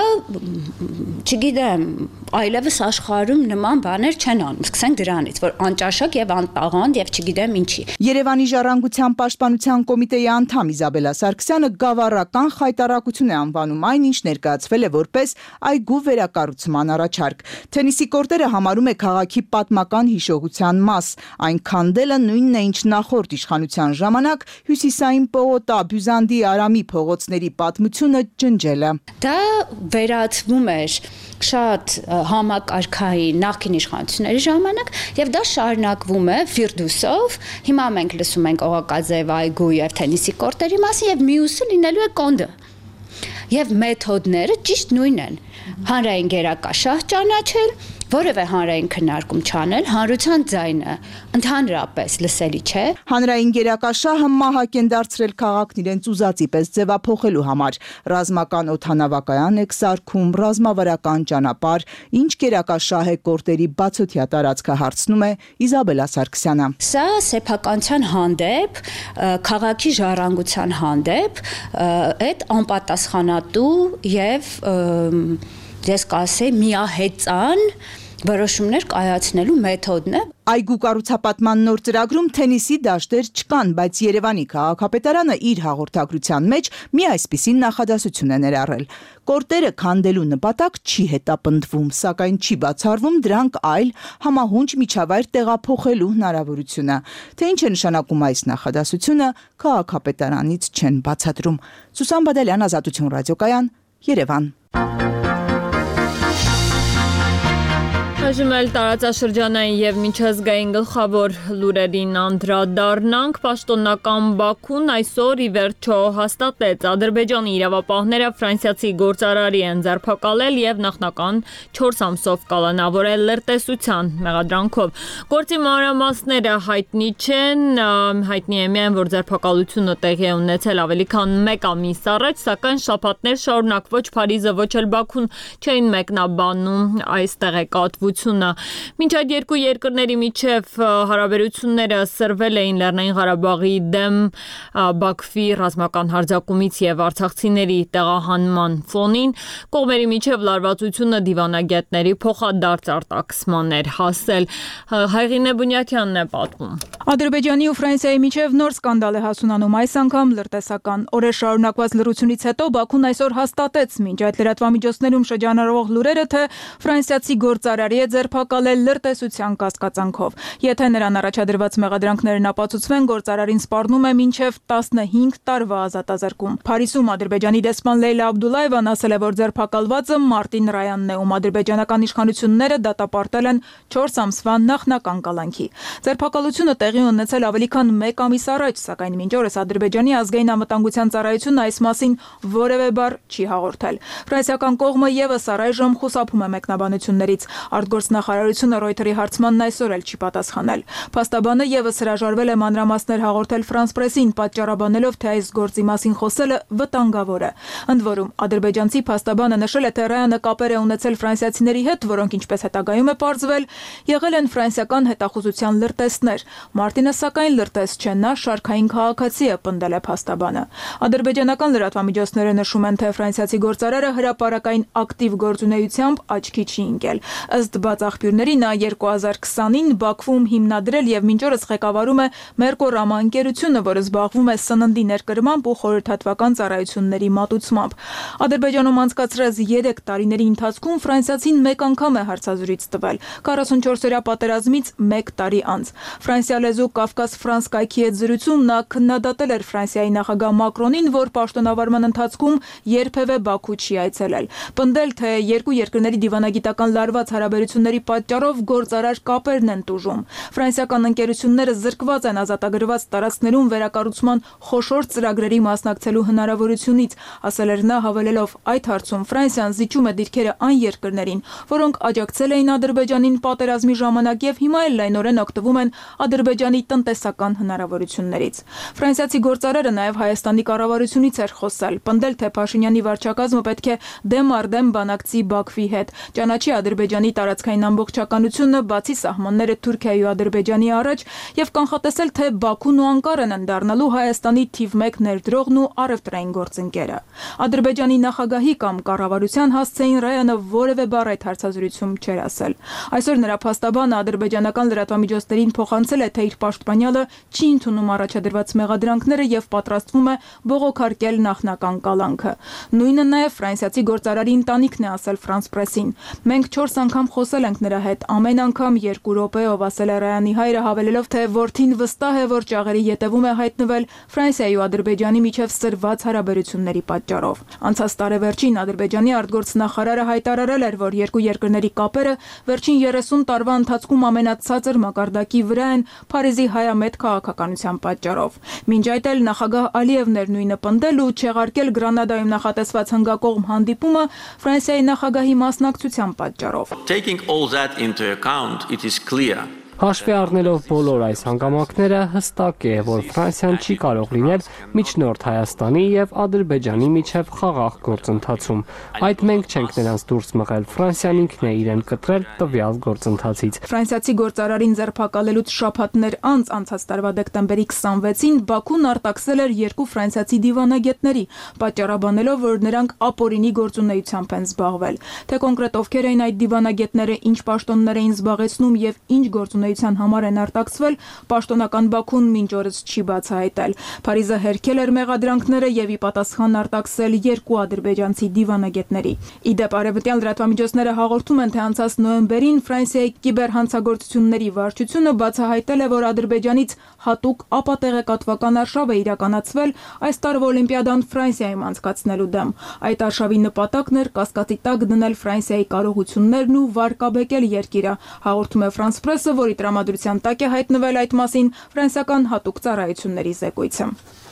S19: չգիտեմ, այլևս աշխարհում նման բաներ չեն անում։ Սկսենք դրանից, որ անճաշակ եւ անտաղանդ եւ չգիտեմ ինչի։
S14: Երևանի ժառանգության պաշտպանության կոմիտեի անդամ Իզաբելա Սարգսյանը գավառական խայտարակություն է անվանում այն, ինչ ներկայացվել է որպես այգու վերակառուցման առաջարկ։ Թենիսի կորտերը համարում է քաղաքի պատմական հիշողության մաս։ Այն քանդելը նույնն է, ինչ նախորդ իշխանության ժամանակ Հյուսիսային պողոտա, Բյուզանդի, Արամի փողոցների պատմությունը ջնջելը։
S19: Դա վերածվում էր շատ համակարգային նախկին իշխանությունների ժամանակ եւ դա շարունակվում է Ֆիրդուսով։ Հիմա մենք լսում ենք Օղակաձև այգու եւ թենիսի կորտերի մասին եւ մյուսը լինելու է կոնդը։ Եվ մեթոդները ճիշտ նույնն են։ Հանրային գերակաշահ ճանաչել որևէ հանրային քննարկում չանել, հանրության ձայնը ընդհանրապես լսելի չէ։
S14: Հանրային գերակաշահը մահակ են դարձրել քաղաքն իրենց ուզածի պես ձևափոխելու համար։ Ռազմական օդանավակայան է սարքում, ռազմավարական ճանապարհ, ինչ գերակաշահ է կորտերի բացօթյա տարածքը, հարցնում է Իզաբելա Սարգսյանը։
S19: Սա սեփականության հանդեպ, քաղաքի ժառանգության հանդեպ այդ անպատասխանատու եւ ես կասեի միահեծան որոշումներ կայացնելու մեթոդն է։
S14: Այգու կառուցապատման նոր ծրագրում թենիսի դաշտեր չկան, բայց Երևանի քաղաքապետարանը իր հաղորդագրության մեջ մի այսպիսի նախադասություն է ներառել. Կորտերը քանդելու նպատակ չի հետապնդվում, սակայն չի բացառվում դրանք այլ համահունչ միջավայր տեղափոխելու հնարավորությունը։ Թե ինչ է նշանակում այս նախադասությունը, քաղաքապետարանից չեն բացատրում։ Սուսան Բադալյան, Ազատություն ռադիոկայան, Երևան։
S1: Այժմ էլ տարածաշրջանային եւ միջազգային գլխավոր լուրերին անդրադառնանք։ Պաշտոնական Բաքուն այսօր ի վերջո հաստատեց Ադրբեջանի իրավապահները ֆրանսիացի գործարարի են ձերբակալել եւ նախնական 4 ամսով կալանավորել լրտեսության մեղադրանքով։ Գործի մանրամասները հայտնի չեն, հայտնի է միայն, որ ձերբակալությունը տեղի է ունեցել ավելի քան 1 ամիս առաջ, սակայն շաբաթներ շարունակ ոչ Փարիզը, ոչ էլ Բաքուն չէին մեկնաբանում այս տեղեկատվությունը։ Մինչ այդ երկու երկրների միջև հարաբերությունները սրվել էին Լեռնային Ղարաբաղի դեմ Բաքվի ռազմական հարձակումից եւ արցախցիների տեղահանման ֆոնին, կողմերի միջև լարվածությունը դիվանագետների փոխադարձ արտաքսման էր հասել։ Հայրինե Բունյաթյանն է պատմում։
S20: Ադրբեջանի ու Ֆրանսիայի միջև նոր սկանդալ է հասունանում, այս անգամ լրտեսական։ Օրեր շարունակված լռությունից հետո Բաքուն այսօր հաստատեց, մինչ այդ լրատվամիջոցներում շրջանառվող լուրերը, թե ֆրանսիացի գործարարի ձերբակալել լրտեսության կասկածանքով։ Եթե նրան առաջադրված մեղադրանքներն ապացուցվեն, գործարարին սպառնում է մինչև 15 տարվա ազատազրկում։ Փարիզում Ադրբեջանի դեսպան Լեյլա Աբդուլլայևան ասել է, որ ձերբակալվածը Մարտին Ռայանն է, ում ադրբեջանական իշխանությունները դատապարտել են 4 ամսվա նախնական կալանքի։ Ձերբակալությունը տեղի ունեցել ավելի քան 1 ամիս առաջ, սակայն մինչ օրս Ադրբեջանի ազգային անվտանգության ծառայությունը այս մասին որևէ բառ չի հաղորդել։ Ֆրանսիական կողմը եւս առայժմ խուսափում է մեկնաբանություններից։ Արտգործնախարարությունը Reuters-ի հարցմանն այսօր էլ չի պատասխանել։ Փաստաբանը եւս հրաժարվել է մանրամասներ հաղորդել France Press-ին, պատճառաբանելով, թե այս գործի մասին խոսելը վտանգավոր է։ Ընդ որում, ադրբեջանցի փաստաբանը նշել է, թե Ռայանը կապեր է ունեցել ֆրանսիացիների հետ, որոնք ինչպես հետագայում է պարզվել, եղել են ֆրանսիական հետախուզության լրտեսներ։ Մարտինը սակայն լրտես չէ, նա շարքային քաղաքացի է, պնդել է փաստաբանը։ Ադրբեջանական լրատվամիջոցները նշում են, թե ֆրանսիացի գործարարը հրապարակային ակտիվ գործունեությամբ աչքի չի ընկել։ Ըստ բաց աղբյուրների նա 2020-ին Բաքվում հիմնադրել եւ մինչ օրս ղեկավարում է Մերկորամա ընկերությունը, որը զբաղվում է սննդի ներկրմամբ ու խորհրդատվական ծառայությունների մատուցմամբ։ Ադրբեջանում անցկացրած 3 տարիների ընթացքում ֆրանսիացին մեկ անգամ է հարցազրույց տվել 44-օրյա պատերազմից 1 տարի անց։ Ֆրանսիա լեզու Կավկաս-Ֆրանս կայքի հետ զրույցում նա քննադատել էր Ֆրանսիայի նախագահ Մակրոնին, որ պաշտոնավարման ընթացքում երբևէ Բաքու չի այցելել։ Պնդել, թե երկու երկրների դիվանագիտական լարված հարաբերությունների պատճառով գործարար կապերն են տուժում։ Ֆրանսիական ընկերությունները զրկված են ազատագրված տարածքներում վերակառուցման խոշոր ծրագրերի մասնակցելու հնարավորությունից, ասել էր նա, հավելելով, այդ հարցում Ֆրանսիան զիջում է դիրքերը այն երկրներին, որոնք աջակցել էին Ադրբեջանին պատերազմի ժամանակ եւ հիմա էլ լայնորեն օգտվում են Ադրբեջանի տնտեսական հնարավորություններից։ Ֆրանսիացի գործարարը նաեւ Հայաստանի կառավարությունից էր խոսել, պնդել, թե Փաշինյանի վարչակազմը պետք է դեմ առ դեմ բանակցի Բաքվի հետ, ճանաչի Ադրբեջանի տարածքային ամբողջականությունը, բացի սահմանները Թուրքիայի ու Ադրբեջանի առաջ եւ կանխատեսել, թե Բաքուն ու Անկարան են դառնալու Հայաստանի թիվ 1 ներդրողն ու առևտրային գործընկերը։ Ադրբեջանի նախագահի կամ կառավարության հասցեին Ռայանը որևէ բառ այդ հարցազրույցում չէր ասել։ Այսօր նրա փաստաբանը ադրբեջանական լրատվամիջոցներին փոխանցել է, թե իր պաշտպանյալը չի ընդունում առաջադրված մեղադրանքները եւ պատրաստվում է բողոքարկել նախնական կալանքը։ Նույնը նաեւ ֆրանսիացի գործարարի ընտանիքն է ասել France Press-ին։ Մենք 4 անգամ խոսել ենք նրա հետ, ամեն անգամ 2 րոպեով, ասել է Ռայանի հայրը, հավելելով, թե որդին վստահ է, որ ճաղերի ետևում է հայտնվել Ֆրանսիայի ու Ադրբեջանի միջև սրված հարաբերությունների պատճառով։ Անցած տարեվերջին Ադրբեջանի արտգործնախարարը հայտարարել էր, որ երկու երկրների կապերը վերջին 30 տարվա ընթացքում ամենացածր մակարդակի վրա են Փարիզի հայամետ քաղաքականության պատճառով։ Մինչ այդ էլ նախագահ Ալիևն էր նույնը պնդել ու չեղարկել Գրանադայում նախատեսված հնգակողմ հանդիպումը Ֆրանսիայի նախագահի մասնակցության պատճառով։
S21: Taking all that into account, it is clear.
S22: Հաշվի առնելով բոլոր այս հանգամանքները, հստակ է, որ Ֆրանսիան չի կարող լինել միջնորդ Հայաստանի եւ Ադրբեջանի միջև խաղաղ գործընթացում։ Այդ մենք չենք նրանց դուրս մղել, Ֆրանսիան ինքն է իրեն կտրել տվյալ գործընթացից։
S20: Ֆրանսիացի գործարարին ձերբակալելուց շաբաթներ անց անցած տարվա դեկտեմբերի 26-ին Բաքուն արտաքսել էր 2 ֆրանսիացի դիվանագետների, պատճառաբանելով, որ նրանք ապօրինի գործունեությամբ են զբաղվել։ Թե կոնկրետ ովքեր էին այդ դիվանագետները, ինչ պաշտոններ էին զբաղեցնում եւ ինչ գործունեության համար են արտաքսվել, պաշտոնական Բաքուն մինչ օրս չի բացահայտել։ Փարիզը հերքել էր մեղադրանքները եւ ի պատասխան արտաքսել 2 ադրբեջանցի դիվանագետների։ Իդեպ արևմտյան լրատվամիջոցները հաղորդում են, թե անցած նոյեմբերին Ֆրանսիայի կիբերհանցագործությունների վարչությունը բացահայտել է, որ Ադրբեջանից հատուկ ապատեղեկատվական արշավ է իրականացվել այս տարվա Օլիմպիադան Ֆրանսիայում անցկացնելու դեմ։ Այդ արշավի նպատակն էր կասկածի տակ դնել Ֆրանսիայի կարողություններն ու վարկաբեկել երկիրը, հաղորդում է France Press-ը, որի տրամադրության տակ է հայտնվել այդ մասին ֆրանսիական հատուկ ծառայությունների զեկույցը։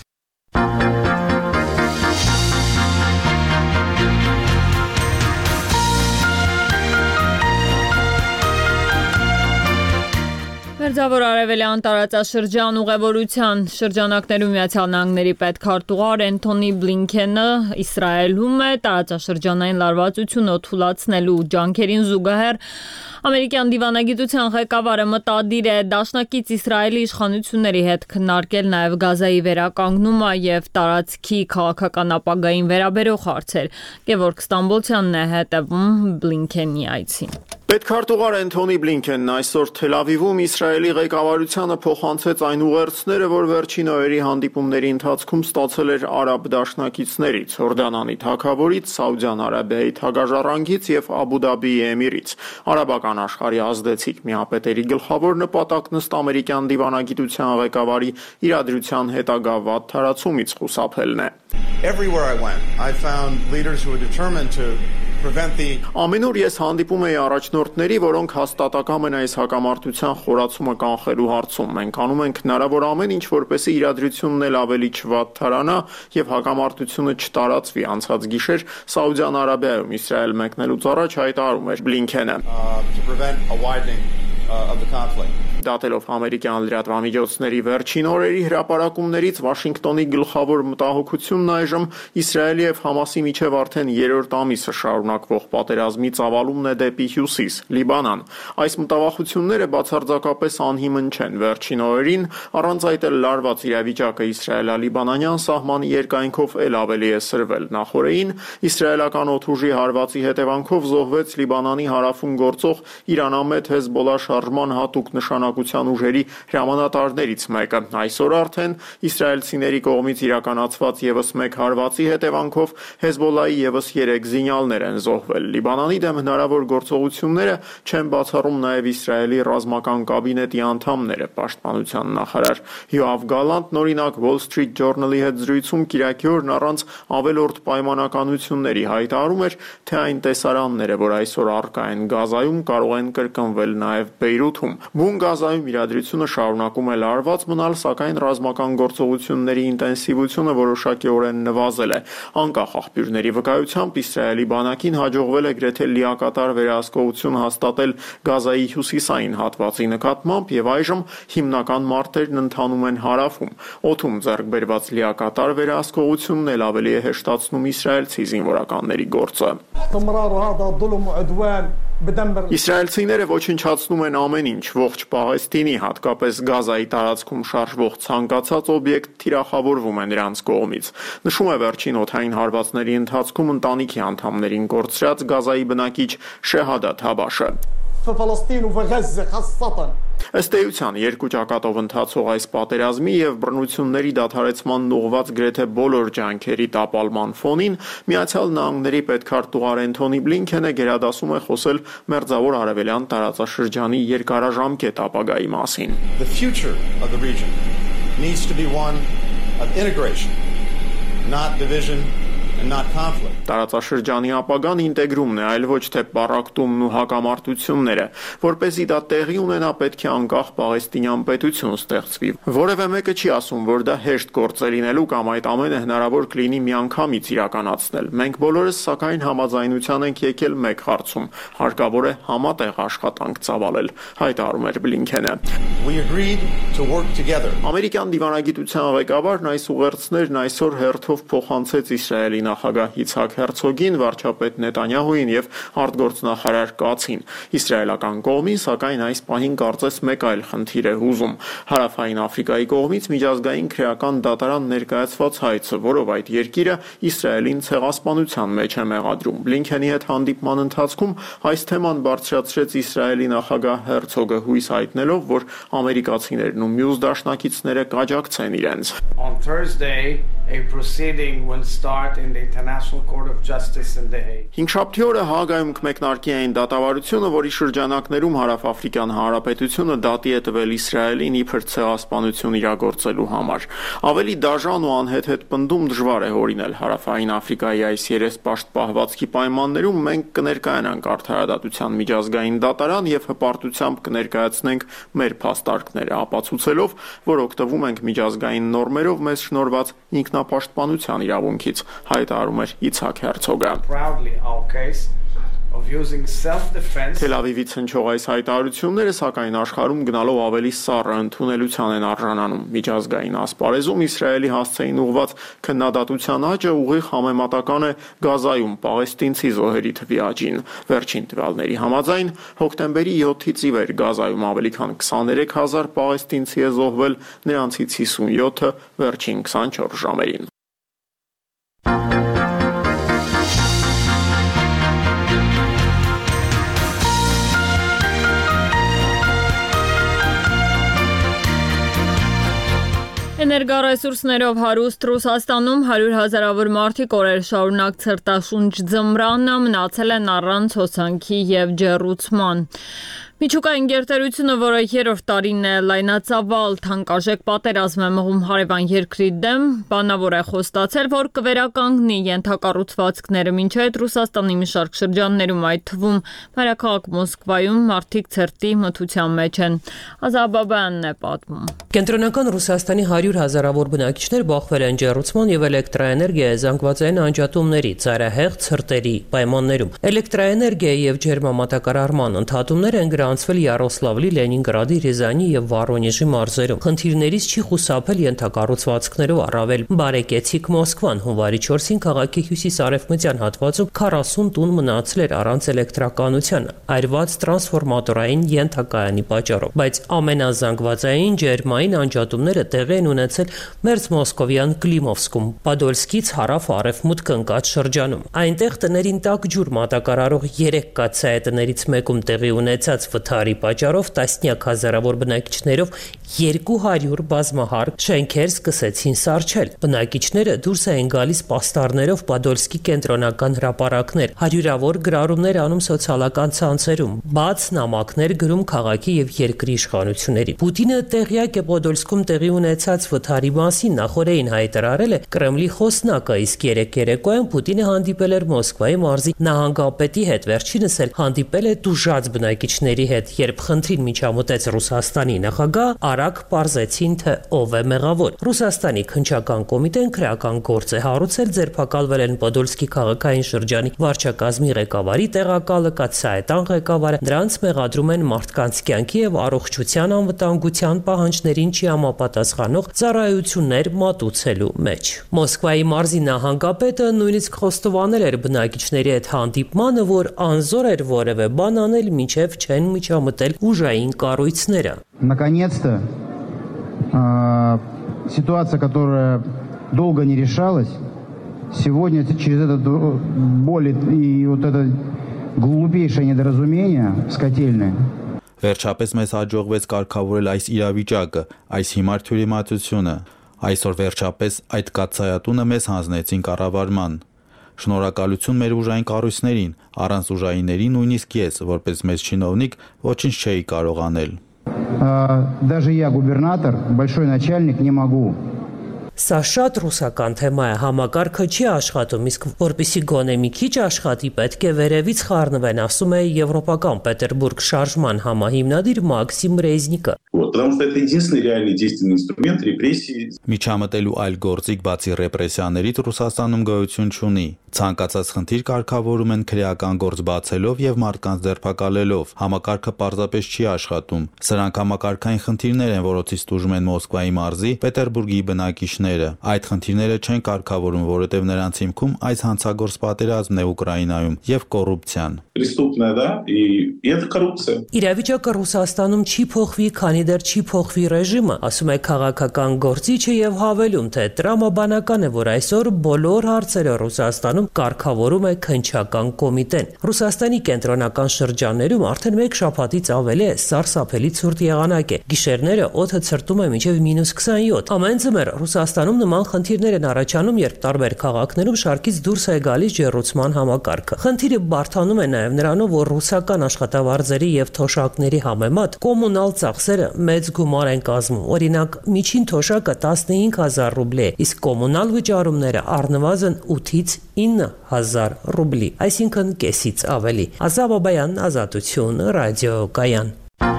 S1: Մերձավոր արևելյան տարածաշրջան ուղևորության շրջանակներում Միացյալ Նահանգների պետքարտուղար Էնթոնի Բլինքենը Իսրայելում է տարածաշրջանային լարվածությունը թույլատնելու ջանքերին զուգահեռ ամերիկյան դիվանագիտության ղեկավարը մտադիր է դաշնակից Իսրայելի իշխանությունների հետ քննարկել նաև Գազայի վերականգնումը եւ տարածքի քաղաքական ապագային վերաբերող հարցեր։ Գևորգ Ստամբոլցյանն է հետևում Բլինքենի այցին։
S23: Պետքարտուղար Էնթոնի Բլինքենն այսօր Թել Ավիվում Իսրայելի ղեկավարությանը փոխանցեց այն ուղերձները, որ վերջին օրերի հանդիպումների ընթացքում ստացել էր արաբ դաշնակիցներից՝ Հորդանանի թագավորից, Սաուդյան Արաբիայի թագաժառանգից եւ Աբու Դաբիի էմիրից։ Արաբական աշխարհի ազդեցիկ միապետերի գլխավոր նպատակն ըստ ամերիկյան դիվանագիտության ղեկավարի իրադրության հետագա վատ թարացումից խուսափելն է։
S24: Everywhere I went, I found leaders who were determined to
S23: Ամենուր ես հանդիպում էի առաջնորդների, որոնք հաստատակամ են այս հակամարտության խորացումը կանխելու հարցում։ Մենք անում ենք հնարավոր ամեն ինչ, որպեսզի իրադրությունն էլ ավելի չվատ թարանա եւ հակամարտությունը չտարածվի։ Անցած գիշեր Սաուդյան Արաբիայում Իսրայել մեկնելուց առաջ հայտարարում էր Բլինքենը. Դատելով ամերիկյան լրատվամիջոցների վերջին օրերի հրապարակումներից Վաշինգտոնի գլխավոր մտահոգությունն այժմ Իսրայելի եւ Համասի միջև արդեն 3-րդ ամիսը շարունակվող պատերազմի ծավալումն է դեպի հյուսիս, Լիբանան։ Այս մտավախությունները բացարձակապես անհիմն չեն։ Վերջին օրերին առանց այդ էլ լարված իրավիճակը իսրայելա-լիբանանյան սահմանի երկայնքով էլ ավելի է սրվել։ Նախորդին իսրայելական օդուժի հարվածի հետևանքով զոհվեց Լիբանանի հարավում գործող Իրանամետ Հեզբոլա շարժման հատուկ նշանակության ուժերի հրամանատարներից մեկը։ Այսօր արդեն իսրայելցիների կողմից իրականացված եւս մեկ հարվածի հետևանքով Հեզբոլայի եւս 3 զինյալներ են զոհվել։ Լիբանանի դեմ հնարավոր գործողությունները չեն բացառում նաեւ Իսրայելի ռազմական կաբինետի անդամները։ Պաշտպանության նախարար Յոավ Գալանտն օրինակ Wall Street Journal-ի հետ զրույցում Կիրակի օրն առանց ավելորդ պայմանականությունների հայտարարում էր, թե այն տեսարանները, որ այսօր առկա են Գազայում, կարող են կրկնվել նաեւ Բեյրութում։ Բուն Գազայում իրադրությունը շարունակում է լարված մնալ, սակայն ռազմական գործողությունների ինտենսիվությունը որոշակիորեն նվազել է։ Անկախ աղբյուրների վկայությամբ Իսրայելի բանակին հաջողվել է գրեթե լիակատար վերահսկողություն հաստատել Գազայի հյուսիսային հատվածի նկատմամբ եւ այժմ հիմնական մարտերն ընթանում են հարավում։ Օդում ձեռք բերված լիակատար վերահսկողությունն էլ ավելի է հեշտացնում իսրայելցի զինվորականների գործը։ Իսրայելցիները ոչնչացնում են ամեն ինչ, ողջ Պաղեստինի, հատկապես Գազայի տարածքում շարժվող ցանկացած օբյեկտ թիրախավորվում է նրանց կողմից։ Նշում է վերջին օդային հարվածների ընթացքում ընտանիքի անդամներին կորցրած Գազայի բնակիչ Շեհադաթ Հաբաշը։ Ըստ էության, 2 ճակատով ընթացող այս պատերազմի եւ բռնությունների դադարեցման ուղղված գրեթե բոլոր ջանքերի տապալման ֆոնին Միացյալ Նահանգների պետքարտուղար Էնթոնի Բլինքենը գերադասում է խոսել Մերձավոր Արևելյան տարածաշրջանի երկարաժամկետ ապագայի մասին։
S24: The future of the region needs to be one of integration, not division and not conflict.
S23: Տարածաշրջանի ապագան ինտեգրումն է, այլ ոչ թե պառակտումն ու հակամարտությունները, որպեսզի դա տեղի ունենա, պետք է անկախ Պաղեստինյան պետություն ստեղծվի։ Որևէ մեկը չի ասում, որ դա հեշտ գործ է լինելու կամ այդ ամենը հնարավոր կլինի միանգամից իրականացնել։ Մենք բոլորս սակայն համաձայնության ենք եկել մեկ հարցում. հարկավոր է համատեղ աշխատանք ծավալել, հայտարարում էր Բլինքենը։
S24: We agreed to work together.
S23: Ամերիկյան դիվանագիտության ղեկավարն այս ուղերձներն այսօր հերթով փոխանցեց Իսրայելի նախագահ Իցհակ Հերցոգին, վարչապետ Նետանյահուին եւ արտգործնախարար Կացին։ Իսրայելական կողմին սակայն այս պահին կարծես մեկ այլ խնդիր է հուզում։ Հարավային Աֆրիկայի կողմից միջազգային քրեական դատարան ներկայացված հայցը, որով այդ երկիրը Իսրայելին ցեղասպանության մեջ է մեղադրում։ Բլինքենի հետ հանդիպման ընթացքում այս թեման բարձրացրեց Իսրայելի նախագահ Հերցոգը, հույս հայտնելով, որ ամերիկացիներն ու մյուս դաշնակիցները կաջակցեն իրենց։
S2: On Thursday, a proceeding will start in the International Court of Justice in The Hague.
S23: Հինգշաբթի օրը Հաագայում կմեկնարկի այն դատավարությունը, որի շրջանակներում Հարավաֆրիկյան Հանրապետությունը դատի է տվել Իսրայելին իբր ցեղասպանություն իրագործելու համար։ Ավելի դաժան ու անհեթեթ պնդում դժվար է հորինել Հարավային Աֆրիկայի այս երեսպաշտ պահվածքի պայմաններում մենք կներկայանանք արդարադատության միջազգային դատարան եւ հպարտությամբ կներկայացնենք մեր փաստարկները, ապացուցելով, որ օգտվում ենք միջազգային նորմերով մեզ շնորհված ինքնապաշտպանության իրավունքից, հայտարարում էր Իցհակ Հերցոգը։ Թել Ավիվից հնչող այս հայտարարությունները սակայն աշխարհում գնալով ավելի սառը ընդունելության են արժանանում։ Միջազգային ասպարեզում Իսրայելի հասցեին ուղղված քննադատության աճը ուղիղ համեմատական է Գազայում պաղեստինցի զոհերի թվի աճին։ Վերջին տվյալների համաձայն հոկտեմբերի 7-ից ի վեր Գազայում ավելի քան 23000 պաղեստինցի է զոհվել, նրանցից 57-ը վերջին 24 ժամերին։
S1: Էներգառեսուրսներով հարուստ Ռուսաստանում 100 հազարավոր մարդիկ օրեր շարունակ ցրտաշունչ ձմռանը մնացել են առանց հոսանքի եւ ջեռուցման։ Միջուկային գերտերությունը, որը երրորդ տարին է լայնածավալ թանկարժեք պատերազմ է մղում հարևան երկրի դեմ, բանավոր է խոստացել, որ կվերականգնի ենթակառուցվածքները, մինչ այդ Ռուսաստանի մի շարք շրջաններում, այդ թվում մայրաքաղաք Մոսկվայում, մարդիկ ցրտի մթության մեջ են։ Ազաբաբյանն է պատմում։
S3: Կենտրոնական Ռուսաստանի 100 հազարավոր բնակիչներ բախվել են ջեռուցման եւ էլեկտրաէներգիայի զանգվածային անջատումների, ծայրահեղ ցրտերի պայմաններում։ Էլեկտրաէներգիայի եւ ջերմամատակարարման ընդհատումներ են գրանցվել Յարոսլավլի, Լենինգրադի, Ռիզանի եւ Վորոնեժի մարզերում։ Խնդիրներից չի խուսափել ենթակառուցվածքներով առավել բարեկեցիկ Մոսկվան։ Հունվարի 4-ին քաղաքի հյուսիս-արևմտյան հատվածում 40 տուն մնացել էր առանց էլեկտրականության, այրված տրանսֆորմատորային ենթակայանի պատճառով։ Բայց ամենազանգվածային ջերմային անջատումները տեղի են ունեցել Մերձ Մոսկովյան Կլիմովսկում, Պադոլսկից հարավ-արևմուտք ընկած շրջանում։ Այնտեղ տներին տաք ջուր մատակարարող 3 կաթսայատներից մեկում տեղի ունեցած վթարի պատճառով տասնյակ հազարավոր բնակիչներով 200 բազմահարկ շենքեր սկսեցին սառչել։ Բնակիչները դուրս էին գալիս պաստառներով Պադոլսկի կենտրոնական հրապարակներ, հարյուրավոր գրառումներ անում սոցիալական ցանցերում, բաց նամակներ գրում քաղաքի եւ երկրի իշխանությունների։ Պուտինը տեղյակ է Պադոլսկում տեղի ունեցած վթարի մասին, նախորդին հայտարարել է Կրեմլի խոսնակը, իսկ երեկոյան Պուտինը հանդիպել էր Մոսկվայի մարզի նահանգապետի հետ, վերջինս էլ հանդիպել է տուժած բնակիչների հետ, երբ խնդրին միջամտեց Ռուսաստանի նախագահ, արագ պարզեցին, թե ով է մեղավոր։ Ռուսաստանի քննչական կոմիտեն քրեական գործ է հարուցել, ձերբակալվել են Պոդոլսկի քաղաքային շրջանի վարչակազմի ղեկավարի տեղակալը, կաթսայետան ղեկավարը, դրանց մեղադրում են մարդկանց կյանքի եւ առողջության անվտանգության պահանջներին չհամապատասխանող ծառայություններ մատուցելու մեջ։ Մոսկվայի մարզի նահանգապետը նույնիսկ խոստովանել էր բնակիչների հետ հանդիպմանը, որ անզոր էր որևէ բան անել, մինչև չեն միջամտել ուժային կառույցները։
S4: Наконец-то ситуация, которая долго не решалась, сегодня через эту боль и вот это глупейшее недоразумение с котельной
S6: Վերջապես մեզ հաջողվեց կարգավորել այս իրավիճակը, այս հիմար թյուրիմացությունը։ Այսօր վերջապես այդ կաթսայատունը մեզ հանձնեցին կառավարման։ Շնորհակալություն մեր ուժային կառույցներին, առանց ուժայինների նույնիսկ ես, որպես մեծ չինովնիկ, ոչինչ չէի կարող անել։
S4: Даже я, губернатор, большой начальник, не могу.
S3: Սա շատ ռուսական թեմա է, համակարգը չի աշխատում, իսկ որպեսզի գոնե մի քիչ աշխատի, պետք է վերևից խառնվեն, ասում է Եվրոպական Պետերբուրգ շարժման համահիմնադիր Մաքսիմ Ռեզնիկը։
S5: Потому что это единственный реальный действенный инструмент репрессий.
S6: Միջամտելու այլ գործիք բացի ռեպրեսիաներից Ռուսաստանում գոյություն չունի։ Ցանկացած խնդիր կարգավորում են քրեական գործ բացելով եւ մարդկանց ձերբակալելով։ Համակարգը պարզապես չի աշխատում։ Սրանք համակարգային խնդիրներ են, որոնցից տուժում են Մոսկվայի մարզի, Պետերբուրգի բնակիչները։ Այդ խնդիրները չեն կարգավորում, որովհետեւ նրանց հիմքում այս հանցագործ պատերազմն է Ուկրաինայում եւ կոռուպցիան։
S5: Преступная, да, и это коррупция.
S3: Իրավիճակը Ռուսաստանում չի փոխվի, քանի դեռ չի փոխվի ռեժիմը, ասում է քաղաքական գործիչը եւ հավելում, թե տրամաբանական է, որ այսօր բոլոր հարցերը Ռուսաստանում կարգավորում է քննչական կոմիտեն։ Ռուսաստանի կենտրոնական շրջաններում արդեն 1 շաբաթից ավելի է սարսափելի ցուրտ եղանակ է։ Գիշերները օդը ցրտում է մինչև -27։ Ամեն ձմեռ Ռուսաստանում նման խնդիրներ են առաջանում, երբ տարբեր քաղաքներում շարքից դուրս է գալիս ջեռուցման համակարգը։ Խնդիրը բարդանում է նաև նրանով, որ ռուսական աշխատավարձերի եւ թոշակների համեմատ կոմունալ ծախսերը մեծ գումար են կազմում։ Օրինակ, միջին թոշակը 15000 ռուբլի է, իսկ կոմունալ վճարումները առնվազն 8-ից 9000 ռուբլի, այսինքն կեսից ավելի։ Ազատ Բաբայան, Ազատություն, ռադիոկայան։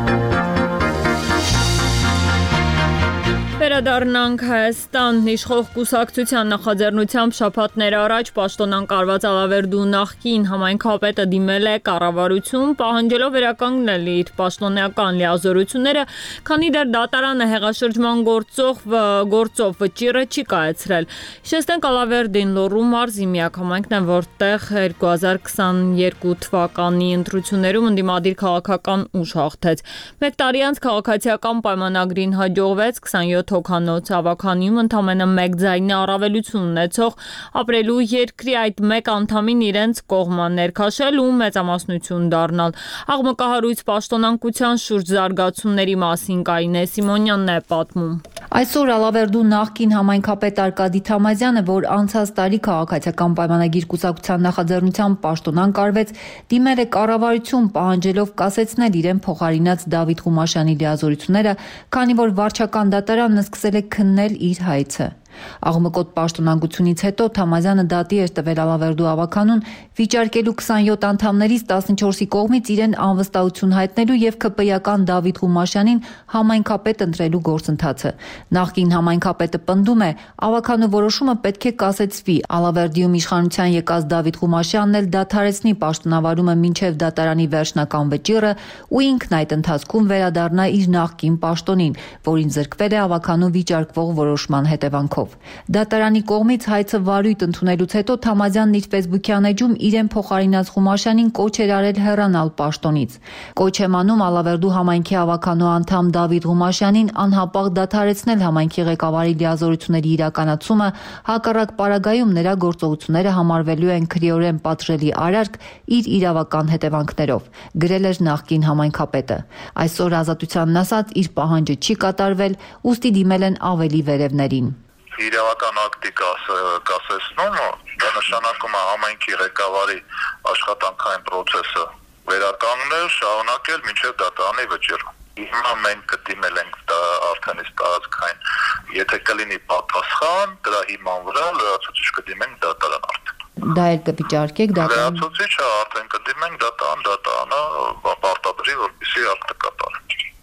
S1: Վերադառնանք Հայաստան, իշխող կուսակցության նախաձեռնությամբ շաբաթներ առաջ պաշտոնան կարված Ալավերդու նախկին համայնքապետը դիմել է կառավարություն, պահանջելով վերականգնել իր պաշտոնական լիազորությունները, քանի դեռ դատարանը հեղաշրջման գործով վճիռը չի կայացրել։ Հիշեցնենք Ալավերդին Լոռու մարզի միակ համայնքն է, որտեղ 2022 թվականի ընտրություններում ընդդիմադիր քաղաքական ուժ հաղթեց։ Մեկ տարի անց քաղաքացիական պայմանագրին հաջողվեց 27 հոգանոց ավականիում ընդամենը 1 ձայնի առավելություն ունեցող ապրելու երկրի այդ մեկ անդամին իրենց կողմը ներքաշել ու մեծամասնություն դառնալ։ Աղմկահարույց պաշտոնանկության շուրջ զարգացումների մասին Կարինե Սիմոնյանն է պատմում։
S7: Այսօր Ալավերդու նախկին համայնքապետ Արկադի Թամազյանը, որ անցած տարի քաղաքացիական պայմանագիր կուսակցության նախաձեռնությամբ պաշտոնան կարվեց, դիմել է կառավարություն պահանջելով կասեցնել իրեն փոխարինած Դավիթ Ղումաշյանի լիազորությունները, քանի որ վարչական դատարանն սկսել է քննել իր հայցը։ Աղմկոտ պաշտոնանկությունից հետո Թամազյանը դատի էր տվել Ալավերդու ավականուն վիճարկելու 27 անդամներից 14-ի կողմից իրեն անվստահություն հայտնելու եւ ԿՊ-ական Դավիթ Ղումաշյանին համայնքապետ ընտրելու գործընթացը։ Նախկին համայնքապետը պնդում է, ավականու որոշումը պետք է կասեցվի, Ալավերդիում իշխանության եկած Դավիթ Ղումաշյանն էլ դադարեցնի պաշտոնավարումը մինչև դատարանի վերջնական վճիռը ու ինքն այդ ընթացքում վերադառնա իր նախկին պաշտոնին, որին զրկվել է ավականու վիճարկվող որոշման հետևանքով։ Դատարանի կողմից հայցը վարույթ ընդունելուց հետո Թամազյանն իր ֆեյսբուքյան էջում իրեն փոխարինած Ղումաշյանին կոչ էր արել հեռանալ պաշտոնից։ Կոչ եմ անում Ալավերդու համայնքի ավականու անդամ Դավիթ Ղումաշյանին անհապաղ դադարեցնել համայնքի ղեկավարի լիազորությունների իրականացումը, հակառակ պարագայում նրա գործողությունները համարվելու են քրեորեն պատժելի արարք իր իրավական հետևանքներով, գրել էր նախկին համայնքապետը։ Այսօր Ազատությանն ասած իր պահանջը չի կատարվել, ուստի դիմել են ավելի վերևներին։
S8: Իրավական ակտի կասեցնումը դա նշանակում է համայնքի ղեկավարի աշխատանքային process-ը վերականգնել, շարունակել մինչև դատարանի վճիռը։ Հիմա մենք կդիմել ենք արդեն իսկ տարածքային, եթե կլինի պատասխան, դրա հիման վրա լրացուցիչ կդիմենք դատարան արդեն։
S7: Դա էլ կվիճարկեք դատարան։
S8: Լրացուցիչը արդեն կդիմենք դատարանը պարտադրի, որպեսզի ակտը կատարի։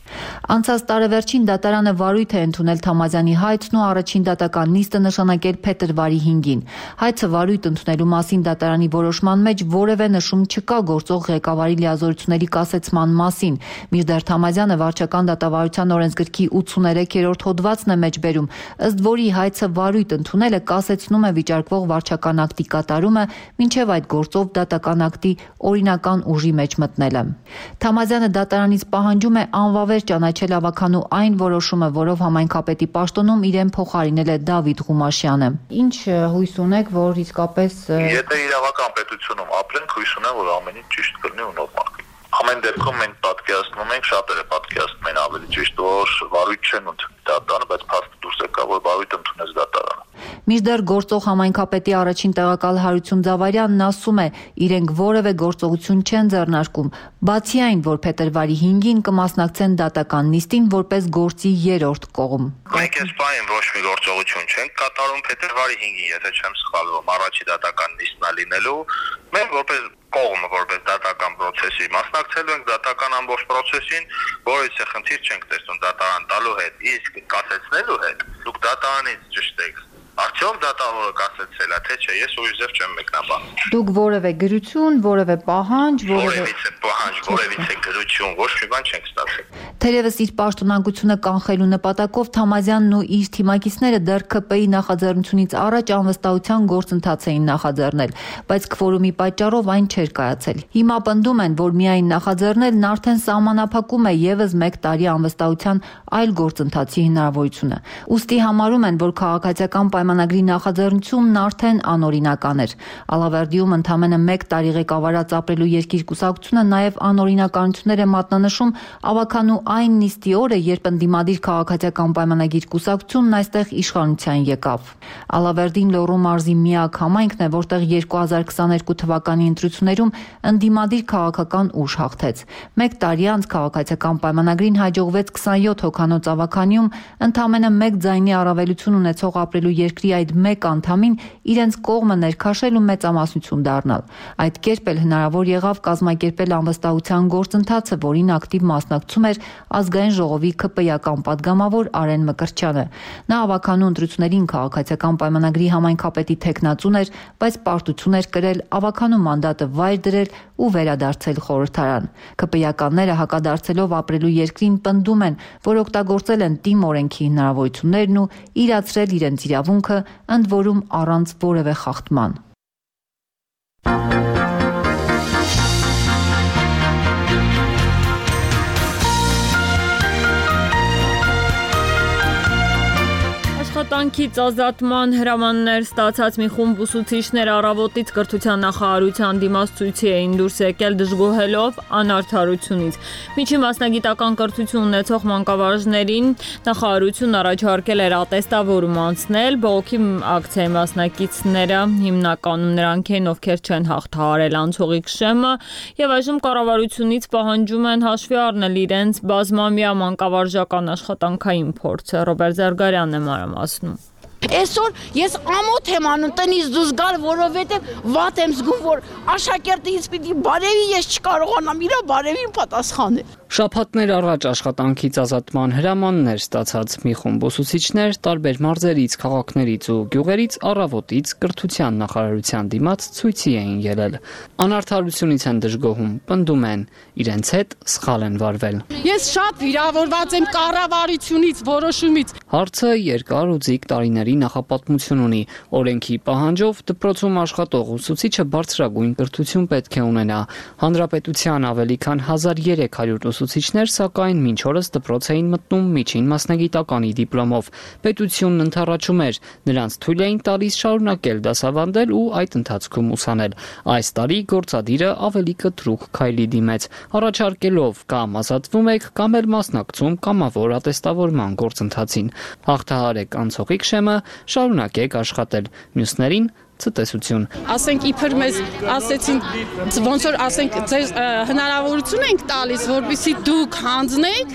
S7: Անցած տարեվերջին դատարանը վարույթ է ընդունել Թամազյանի հայցն ու առաջին դատական նիստը նշանակել փետրվարի 5-ին։ Հայցը վարույթ ընդունելու մասին դատարանի որոշման մեջ որևէ նշում չկա գործող ղեկավարի լիազորությունների կասեցման մասին։ Մինչդեռ Թամազյանը վարչական դատավարության օրենսգրքի 83-րդ հոդվածն է մեջբերում, ըստ որի հայցը վարույթ ընդունելը կասեցնում է վիճարկվող վարչական ակտի կատարումը, մինչև այդ գործով դատական ակտի օրինական ուժի մեջ մտնելը։ Թամազյանը դատարանից պահանջում է անվավեր ճանաչել ավականու այն որոշումը, որով համայնքապետի պաշտոնում իրեն փոխարինել է Դավիթ Ղումաշյանը։ Ինչ հույս ունեք, որ իսկապես
S8: Եթե իրավական պետությունում ապրենք, հույս ունեմ, որ ամեն ինչ ճիշտ կլինի ու նորմալ կլինի։ Ամեն դեպքում մենք պատկերացնում ենք, շատերը պատկերացնում են ավելի ճիշտ, որ վարույթ չեն ընդունել։ դատարանը, բայց փաստը դուրս եկավ, որ Բավիթը ընդունեց դատարանը։
S7: Մինչդեռ գործող համայնքապետի առաջին տեղակալ Հարություն Ձավարյանն ասում է, իրենք որևէ գործողություն չեն ձեռնարկում, բացի այն, որ փետրվարի 5-ին կմասնակցեն դատական նիստին որպես գործի 3-րդ կողմ։
S8: Մենք այս պահին ոչ մի գործողություն չենք կատարում փետրվարի 5-ին, եթե չեմ սխալվում, առաջի դատական նիստն է լինելու, մենք որպես կողմը, որպես դատական process-ի մասնակցելու ենք դատական ամբողջ process-ին, որից է խնդիր չենք տեսնում դատարան տալու հետ, իսկ կասեցնելու հետ, դուք դատարանից ճշտ եք։ Արդյոք դատավորը կասեցել է, թե չէ, ես ուրիշ ձև չեմ մեկնաբանում։
S7: Դուք որևէ գրություն, որևէ պահանջ,
S8: որևիցե գրություն, ոչ մի բան չենք ստացել։
S7: Թերևս իր պաշտոնանկությունը կանխելու նպատակով Թամազյանն ու իր թիմակիցները դեռ ԿՊ-ի նախաձեռնությունից առաջ անվստահության գործընթաց էին նախաձեռնել, բայց քվորումի պատճառով այն չէր կայացել։ Հիմա պնդում են, որ միայն նախաձեռնելն արդեն սահմանափակում է եւս 1 տարի անվստահության այլ գործընթացի հնարավորությունը։ Ուստի համարում են, որ քաղաքացիական պայմանագրի նախաձեռնությունն արդեն անօրինական էր։ Ալավերդիում ընդամենը 1 տարի ղեկավարած ապրելու երկիր կուսակցությունը նաև անօրինականություններ է մատնանշում ավականու այն նիստի օրը, երբ ընդդիմադիր քաղաքացիական պայմանագիր կուսակցությունն այստեղ իշխանության եկավ։ Ալավերդին Լոռու մարզի միակ համայնքն է, որտեղ 2022 թվականի ընտրություններում ընդդիմադիր քաղաքական ուժ հաղթեց։ 1 տարի անց քաղաքացիական պայմանագրին հաջողվեց 27 հոգանոց ավականիում ընդամենը 1 ձայնի առավելություն ունեցող ապրելու երկրի այդ 1 անդամին իրենց կողմը ներքաշել ու մեծամասնություն դառնալ։ Այդ կերպ էլ հնարավոր եղավ կազմակերպել անվստահության գործընթացը, որին ակտիվ մասնակցում էր Ազգային ժողովի ԿՊ-ական падգամավոր Արեն Մկրտչյանը։ Նա ավականու ընտրություններին քաղաքացիական պայմանագրի համայնքապետի թեկնածուն էր, բայց պարտություն էր կրել ավականու մանդատը վայր դրել ու վերադարձել խորհրդարան։ ԿՊ-ականները հակադարձելով ապրելու երկրին պնդում են, որ օգտագործել են ՏԻՄ օրենքի հնարավորություններն ու իրացրել իրենց իրավունքը, ընդ որում առանց որևէ խախտման։
S1: Աշխատանքից ազատման հրամաններ ստացած մի խումբ ուսուցիչներ առավոտից կրթության նախարարության դիմաց ցույցի էին դուրս եկել դժգոհելով անարդարությունից։ Միջին մասնագիտական կրթություն ունեցող մանկավարժներին նախարարությունն առաջարկել էր ատեստավորում անցնել, բողոքի ակցիայի մասնակիցները հիմնականում նրանք են, ովքեր չեն հաղթահարել անցողիկ շեմը, եւ այժմ կառավարությունից պահանջում են հաշվի առնել իրենց բազմամյա մանկավարժական աշխատանքային փորձը։ Ռոբերտ Զարգարյանն է մանրամասնում։
S9: Այսօր ես ամոթ եմ անում տնից դուրս գալ, որովհետև վատ եմ զգում, որ աշակերտից պիտի բարևի ես չկարողանամ իր բարևին պատասխանել։
S22: Շաբաթներ առաջ աշխատանքից ազատման հրամաններ ստացած մի խումբ ուսուցիչներ տարբեր մարզերից, քաղաքներից ու գյուղերից առավոտից կրթության նախարարության դիմաց ցույցի էին ելել։ Անարդարությունից են դժգոհում, պնդում են, իրենց հետ սխալ են վարվել։
S9: Ես շատ վիրավորված եմ կառավարությունից, որոշումից։
S22: Հարցը երկար ու ձիգ տարիների նախապատմություն ունի։ Օրենքի պահանջով դպրոցում աշխատող ուսուցիչը բարձրագույն կրթություն պետք է ունենա։ Հանրապետության ավելի քան 1300 ուսուցիչներ սակայն մինչ օրս դպրոց էին մտնում միջին մասնագիտականի դիպլոմով։ Պետությունն ընդառաջում էր, նրանց թույլ էին տալիս շարունակել դասավանդել ու այդ ընթացքում ուսանել։ Այս տարի գործադիրը ավելի կտրուկ քայլի դիմեց, առաջարկելով կամ ազատվում եք, կամ էլ մասնակցում կամավոր ատեստավորման գործընթացին։ Հաղթահարեք անցողիկ շեմը, շարունակեք աշխատել, մյուսներին ցտեսություն։
S9: Ասենք իբր մեզ ասեցին, ոնց որ ասենք ձեր հնարավորություն ենք տալիս, որպեսզի դուք հանձնեք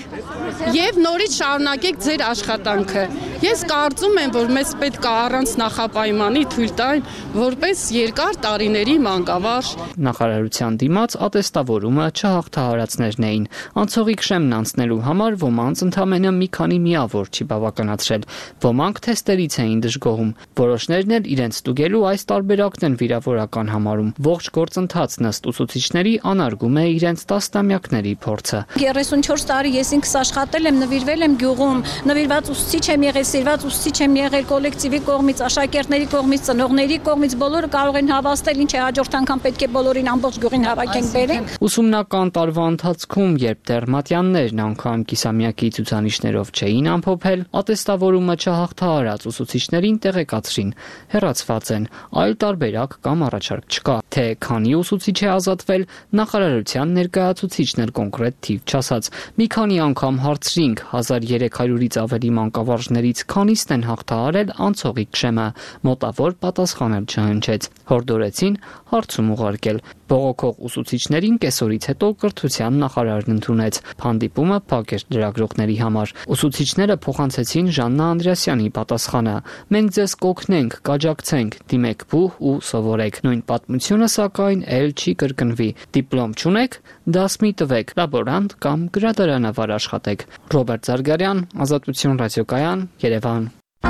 S9: եւ նորից շարունակեք ձեր աշխատանքը։ Ես կարծում եմ, որ մեզ պետք է առանց նախապայմանի թույլ տային, որպես երկար տարիների մանկավարժ։
S22: Նախարարության դիմաց ատեստավորումը չհաղթահարածներն էին։ Անցողիկ շեմն անցնելու համար ոմանց ընդամենը մի քանի միավոր չի բավականացրել։ Ոմանք թեստերից էին դժգոհում։ Որոշներն էլ իրենց ստուգելու այս տարբերակն են վիրավորական համարում։ Ողջ գործընթացն ըստ ուսուցիչների անարգում է իրենց տասնամյակների փորձը։
S10: 34 տարի ես ինքս աշխատել եմ, նվիրվել եմ գյուղում, նվիրված ուսուցիչ եմ եղել, սիրված ուսուցիչ եմ եղել կոլեկտիվի կողմից, աշակերտների կողմից, ծնողների կողմից, բոլորը կարող են հավաստել, ինչ է հաջորդ անգամ պետք է բոլորին ամբողջ գյուղին հավաքենք բերենք։
S22: Ուսումնական տարվա ընթացքում, երբ դեռ մատյաններն անգամ կիսամյակի ցուցանիշներով չէին ամփոփել, ատեստավորումը չհաղթահարած ուսուցիչներին տեղեկացրին, հեռացված են, այլ տարբերակ կամ առաջարկ չկա։ Թե քանի ուսուցիչ է ազատվել, նախարարության ներկայացուցիչն էլ կոնկրետ թիվ չասաց։ Մի քանի անգամ հարցրինք 1300-ից ավելի մանկավարժներից քանիսն են հաղթահարել անցողիկ շեմը, մոտավոր պատասխանել չհնչեց։ Հորդորեցին հարցում ուղարկել։ Բողոքող ուսուցիչներին կեսօրից հետո կրթության նախարարն ընդունեց։ Հանդիպումը փակ էր լրագրողների համար։ Ուսուցիչները փոխանցեցին Ժաննա Անդրեասյանի պատասխանը. «Մենք ձեզ կօգնենք, կաջակցենք, դիմեք բուհ ու սովորեք»։ Նույն պատմությունը սակայն էլ չի կրկնվի։ Դիպլոմ չունեք, դաս մի տվեք, լաբորանտ կամ գրադարանավար աշխատեք։ Ռոբերտ Զարգարյան, Ազատություն ռադիոկայան, Երևան։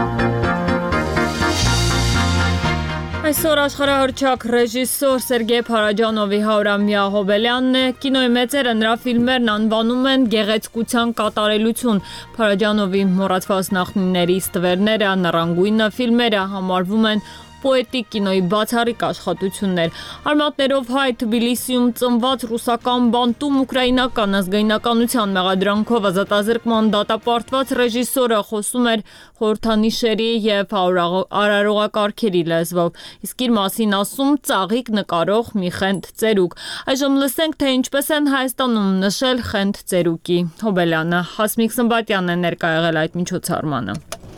S1: Այսօր աշխարհահռչակ ռեժիսոր Սերգեյ Փարաջանովի 100-ամյա հոբելյանն է։ Կինոյի մեծերը նրա ֆիլմերն անվանում են գեղեցկության կատարելություն։ Փարաջանովի մոռացված նախնիների ստվերները, նռանգույնը ֆիլմերը համարվում են պոետիկ կինոյի բացառիկ աշխատություններ։ Արմատներով հայ Թբիլիսիում ծնված ռուսական բանտում ուկրաինական ազգայնականության մեղադրանքով ազատազրկման դատապարտված ռեժիսորը խոսում էր խորհրդանիշերի եւ արարողակարգերի լեզվով, իսկ իր մասին ասում ծաղիկ նկարող մի խենթ ծերուկ։ Այժմ լսենք, թե ինչպես են Հայաստանում նշել խենթ ծերուկի հոբելյանը։ Հասմիկ Սմբատյանն է ներկա եղել այդ միջոցառմանը։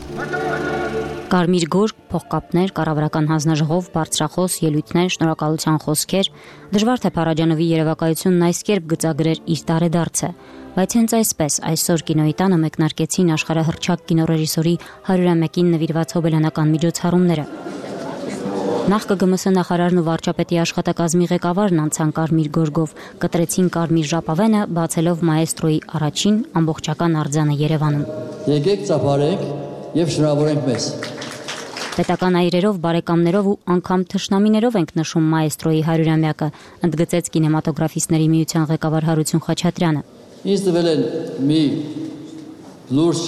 S11: Կարմիր գորգ, փողկապներ, կառավարական հանձնաժողով, բարձրախոս, ելույթներ, շնորհակալության խոսքեր։ Դժվար թե Փարաջանովի երևակայությունն այս կերպ գծագրեր իր տարեդարձը, բայց հենց այսպես այսօր կինոյի տանը մեկնարկեցին աշխարհահռչակ կինոռեժիսորի 100-ամյակին նվիրված հոբելյանական միջոցառումները։ Նախ ԿԳՄՍ նախարարն ու վարչապետի աշխատակազմի ղեկավարն անցան կարմիր գորգով, կտրեցին կարմիր ժապավենը, բացելով մաեստրոյի առաջին ամբողջական արձանը Երևանում։
S12: Եկեք ծափարենք եւ շնորհավորենք մեզ։
S11: Պետական այրերով, բարեկամներով ու անգամ թշնամիներով ենք նշում մաեստրոյի 100-ամյակը, ընդգծեց կինեմատոգրաֆիստների միության ղեկավար Հարություն Խաչատրյանը։
S12: Ինձ տվել են մի լուրջ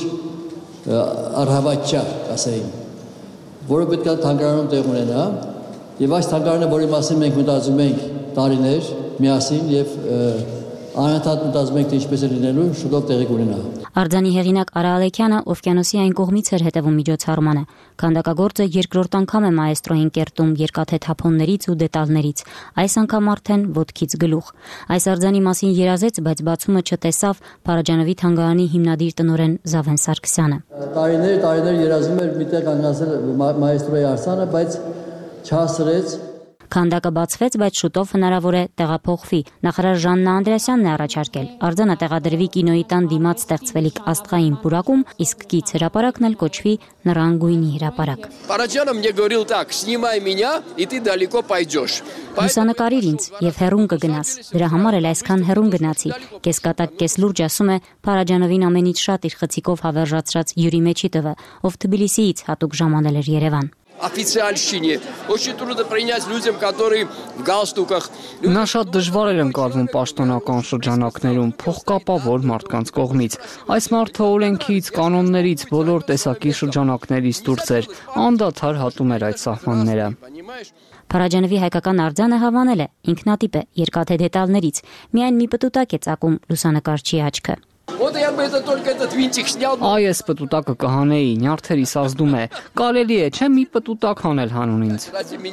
S12: առհավատչար, ասեին, որը պետք է թանգարանում տեղ ունենա, եւ այս թանգարանը, որի մասին մենք մտածում ենք տարիներ միասին եւ անընդհատ մտածում ենք թե ինչպես է լինելու, շուտով տեղի կունենա։
S11: Արձանի հեղինակ Արա Ալեքյանը Օվկիանոսի այն կողմից էր հետևում միջոցառմանը։ Քանդակագործը երկրորդ անգամ է մաեստրոյին կերտում երկաթե թափոններից ու դետալներից, այս անգամ արդեն ոտքից գլուխ։ Այս արձանի մասին երազեց, բայց բացումը չտեսավ Փարաջանովի թանգարանի հիմնադիր տնօրեն Զավեն Սարգսյանը։
S12: Տարիներ երազում էր միտեղ կանգնացել մաեստրոյի արձանը, բայց չհասցրեց։
S11: Քանդակը բացվեց, բայց շուտով հնարավոր է տեղափոխվի։ Նախարար Ժաննա Անդրեասյանն է առաջարկել արձանը տեղադրվի կինոյի տան դիմաց ստեղծվելիք աստղային պուրակում, իսկ կից հրապարակն էլ կոչվի նռանգույնի հրապարակ։
S13: Փարաջանը мне говорил так: «Снимай меня, и ты далеко пойдешь»։
S11: Լուսանկարիր ինձ եւ հեռուն կգնաս։ Դրա համար էլ այսքան հեռուն գնացի։ Կեսկատակ կես լուրջ ասում է Փարաջանովին ամենից շատ իր խցիկով հավերժացրած Յուրի Մեչիտովը, ով Թբիլիսիից հատուկ ժամանել էր Երևան։
S13: Официальщине. Очень трудно принять людям, которые в галстуках.
S22: Նա շատ դժվար էր ընկալվում պաշտոնական շրջանակներում փողկապավոր մարդկանց կողմից։ Այս մարդը օրենքից, կանոններից, բոլոր տեսակի շրջանակներից դուրս էր, անդադար հատում էր այդ սահմանները։
S11: Փարաջանովի հայկական արձանը հավանել է, ինքնատիպ է, երկաթե դետալներից, միայն մի պտուտակ է ծակում լուսանկարչի աչքը։
S13: Вот я бы это только этот винтик снял.
S22: Այս պտուտակը կհանեի, նյարդերիս ազդում է։ Կարելի է, չէ՞ մի պտուտակ հանել հանուն ինձ։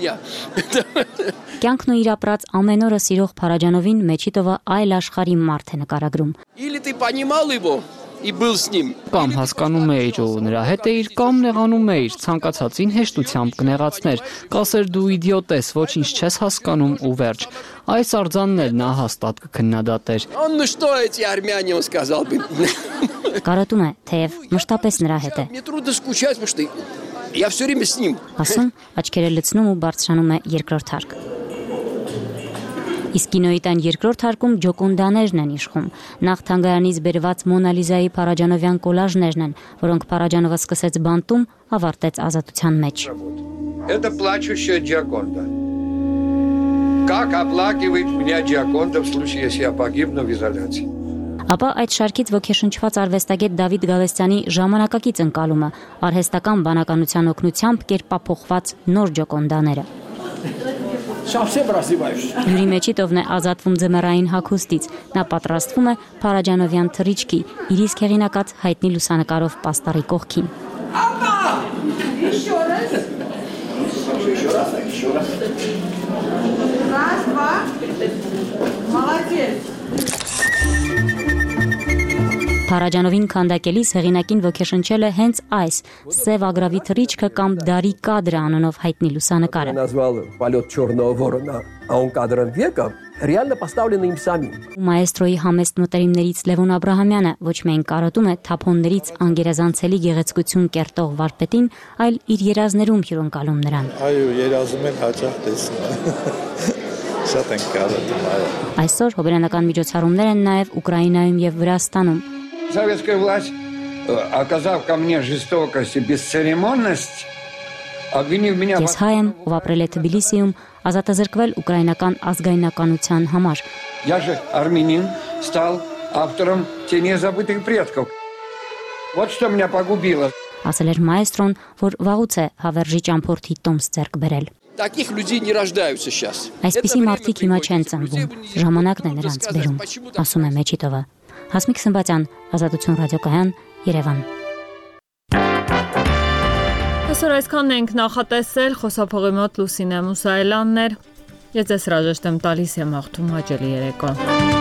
S11: Կյանքն ու իր ապրած ամեն օրը սիրող Փարաջանովին Մեչիտովը այլ աշխարհի մարդ է նկարագրում։
S13: Или ты понимал его и был с ним.
S22: Կամ հասկանում էիր ու նրա հետ էիր, կամ նեղանում էիր, ցանկացածին հեշտությամբ կնեղացներ, կասեր դու իդիոտ ես, ոչինչ չես հասկանում ու վերջ։ Այս արձանն էլ նա հաստատ կքննադատեր։
S13: Ну что эти армяне, он сказал бы.
S11: Կարոտում է, թեև մշտապես նրա հետ է։
S13: Мне трудно скучать, потому что я все время с ним.
S11: Ասում, աչքերը լցնում ու բարձրանում է երկրորդ հարկ։ Իսկ կինոյի տան երկրորդ հարկում ջոկունդաներն են իշխում։ Նախ թանգարանից բերված Մոնա Լիզայի Փարաջանովյան կոլաժներն են, որոնք Փարաջանովը սկսեց բանտում, ավարտեց ազատության մեջ։
S15: Это плачущая Джаконда. Как оплакивает меня Джаконда в случае, если я погибну в изоляции.
S11: Ապա այդ շարքից ոգեշնչված արվեստագետ Դավիթ Գալստյանի ժամանակակից ընկալումը, արհեստական բանականության օգնությամբ կերպափոխված նոր ջոկոնդաները։ Յուրի Մեչիտովն է ազատվում ձմեռային հագուստից։ Նա պատրաստվում է Փարաջանովյան թռիչքի, իր իսկ հեղինակած հայտնի լուսանկարով պաստառի կողքին։ Փարաջանովին քանդակելիս հեղինակին ոգեշնչել է հենց այս սև ագրավի թռիչքը կամ Դարի կադրը անունով հայտնի լուսանկարը։
S16: реально поставлены им самим.
S11: Մաեստրոյի համեստ մտերիմներից Լևոն Աբրահամյանը ոչ միայն կարոտում է թափոններից անգերազանցելի գեղեցկություն կերտող վարպետին, այլ իր երազներում հյուրընկալում նրան։
S17: Այո, երազում են հաճախ տեսնել։ Շատ են կարոտում, այո։
S11: Այսօր հոբելյանական միջոցառումներ են նաև Ուկրաինայում եւ Վրաստանում։
S15: Советская власть, оказав ко мне жестокость и бесцеремонность, обвинив меня...
S11: Ես հայ եմ, ով ապրել է Թբիլիսիում, ազատազրկվել ուկրաինական ազգայնականության համար։
S15: Я же армянин, стал автором «Теней забытых предков». Вот что меня погубило.
S11: Ասել էր մայեստրոն, որ վաղուց է հավերժի ճամփորդի տոմս ձեռք բերել։
S13: Таких людей не рождаются сейчас.
S11: Այսպիսի մարդիկ հիմա չեն ծնվում, ժամանակն է նրանց բերում, ասում է Մեջիտովը։ Հասմիկ Սմբատյան, Ազատություն ռադիոկայան, Երևան։
S1: Այսօր այսքանն ենք նախատեսել, խոսափողի մոտ Լուսինե Մուսայելյանն էր։ Ես ձեզ հրաժեշտ եմ տալիս եմ հաղթում հաճելի երեկո։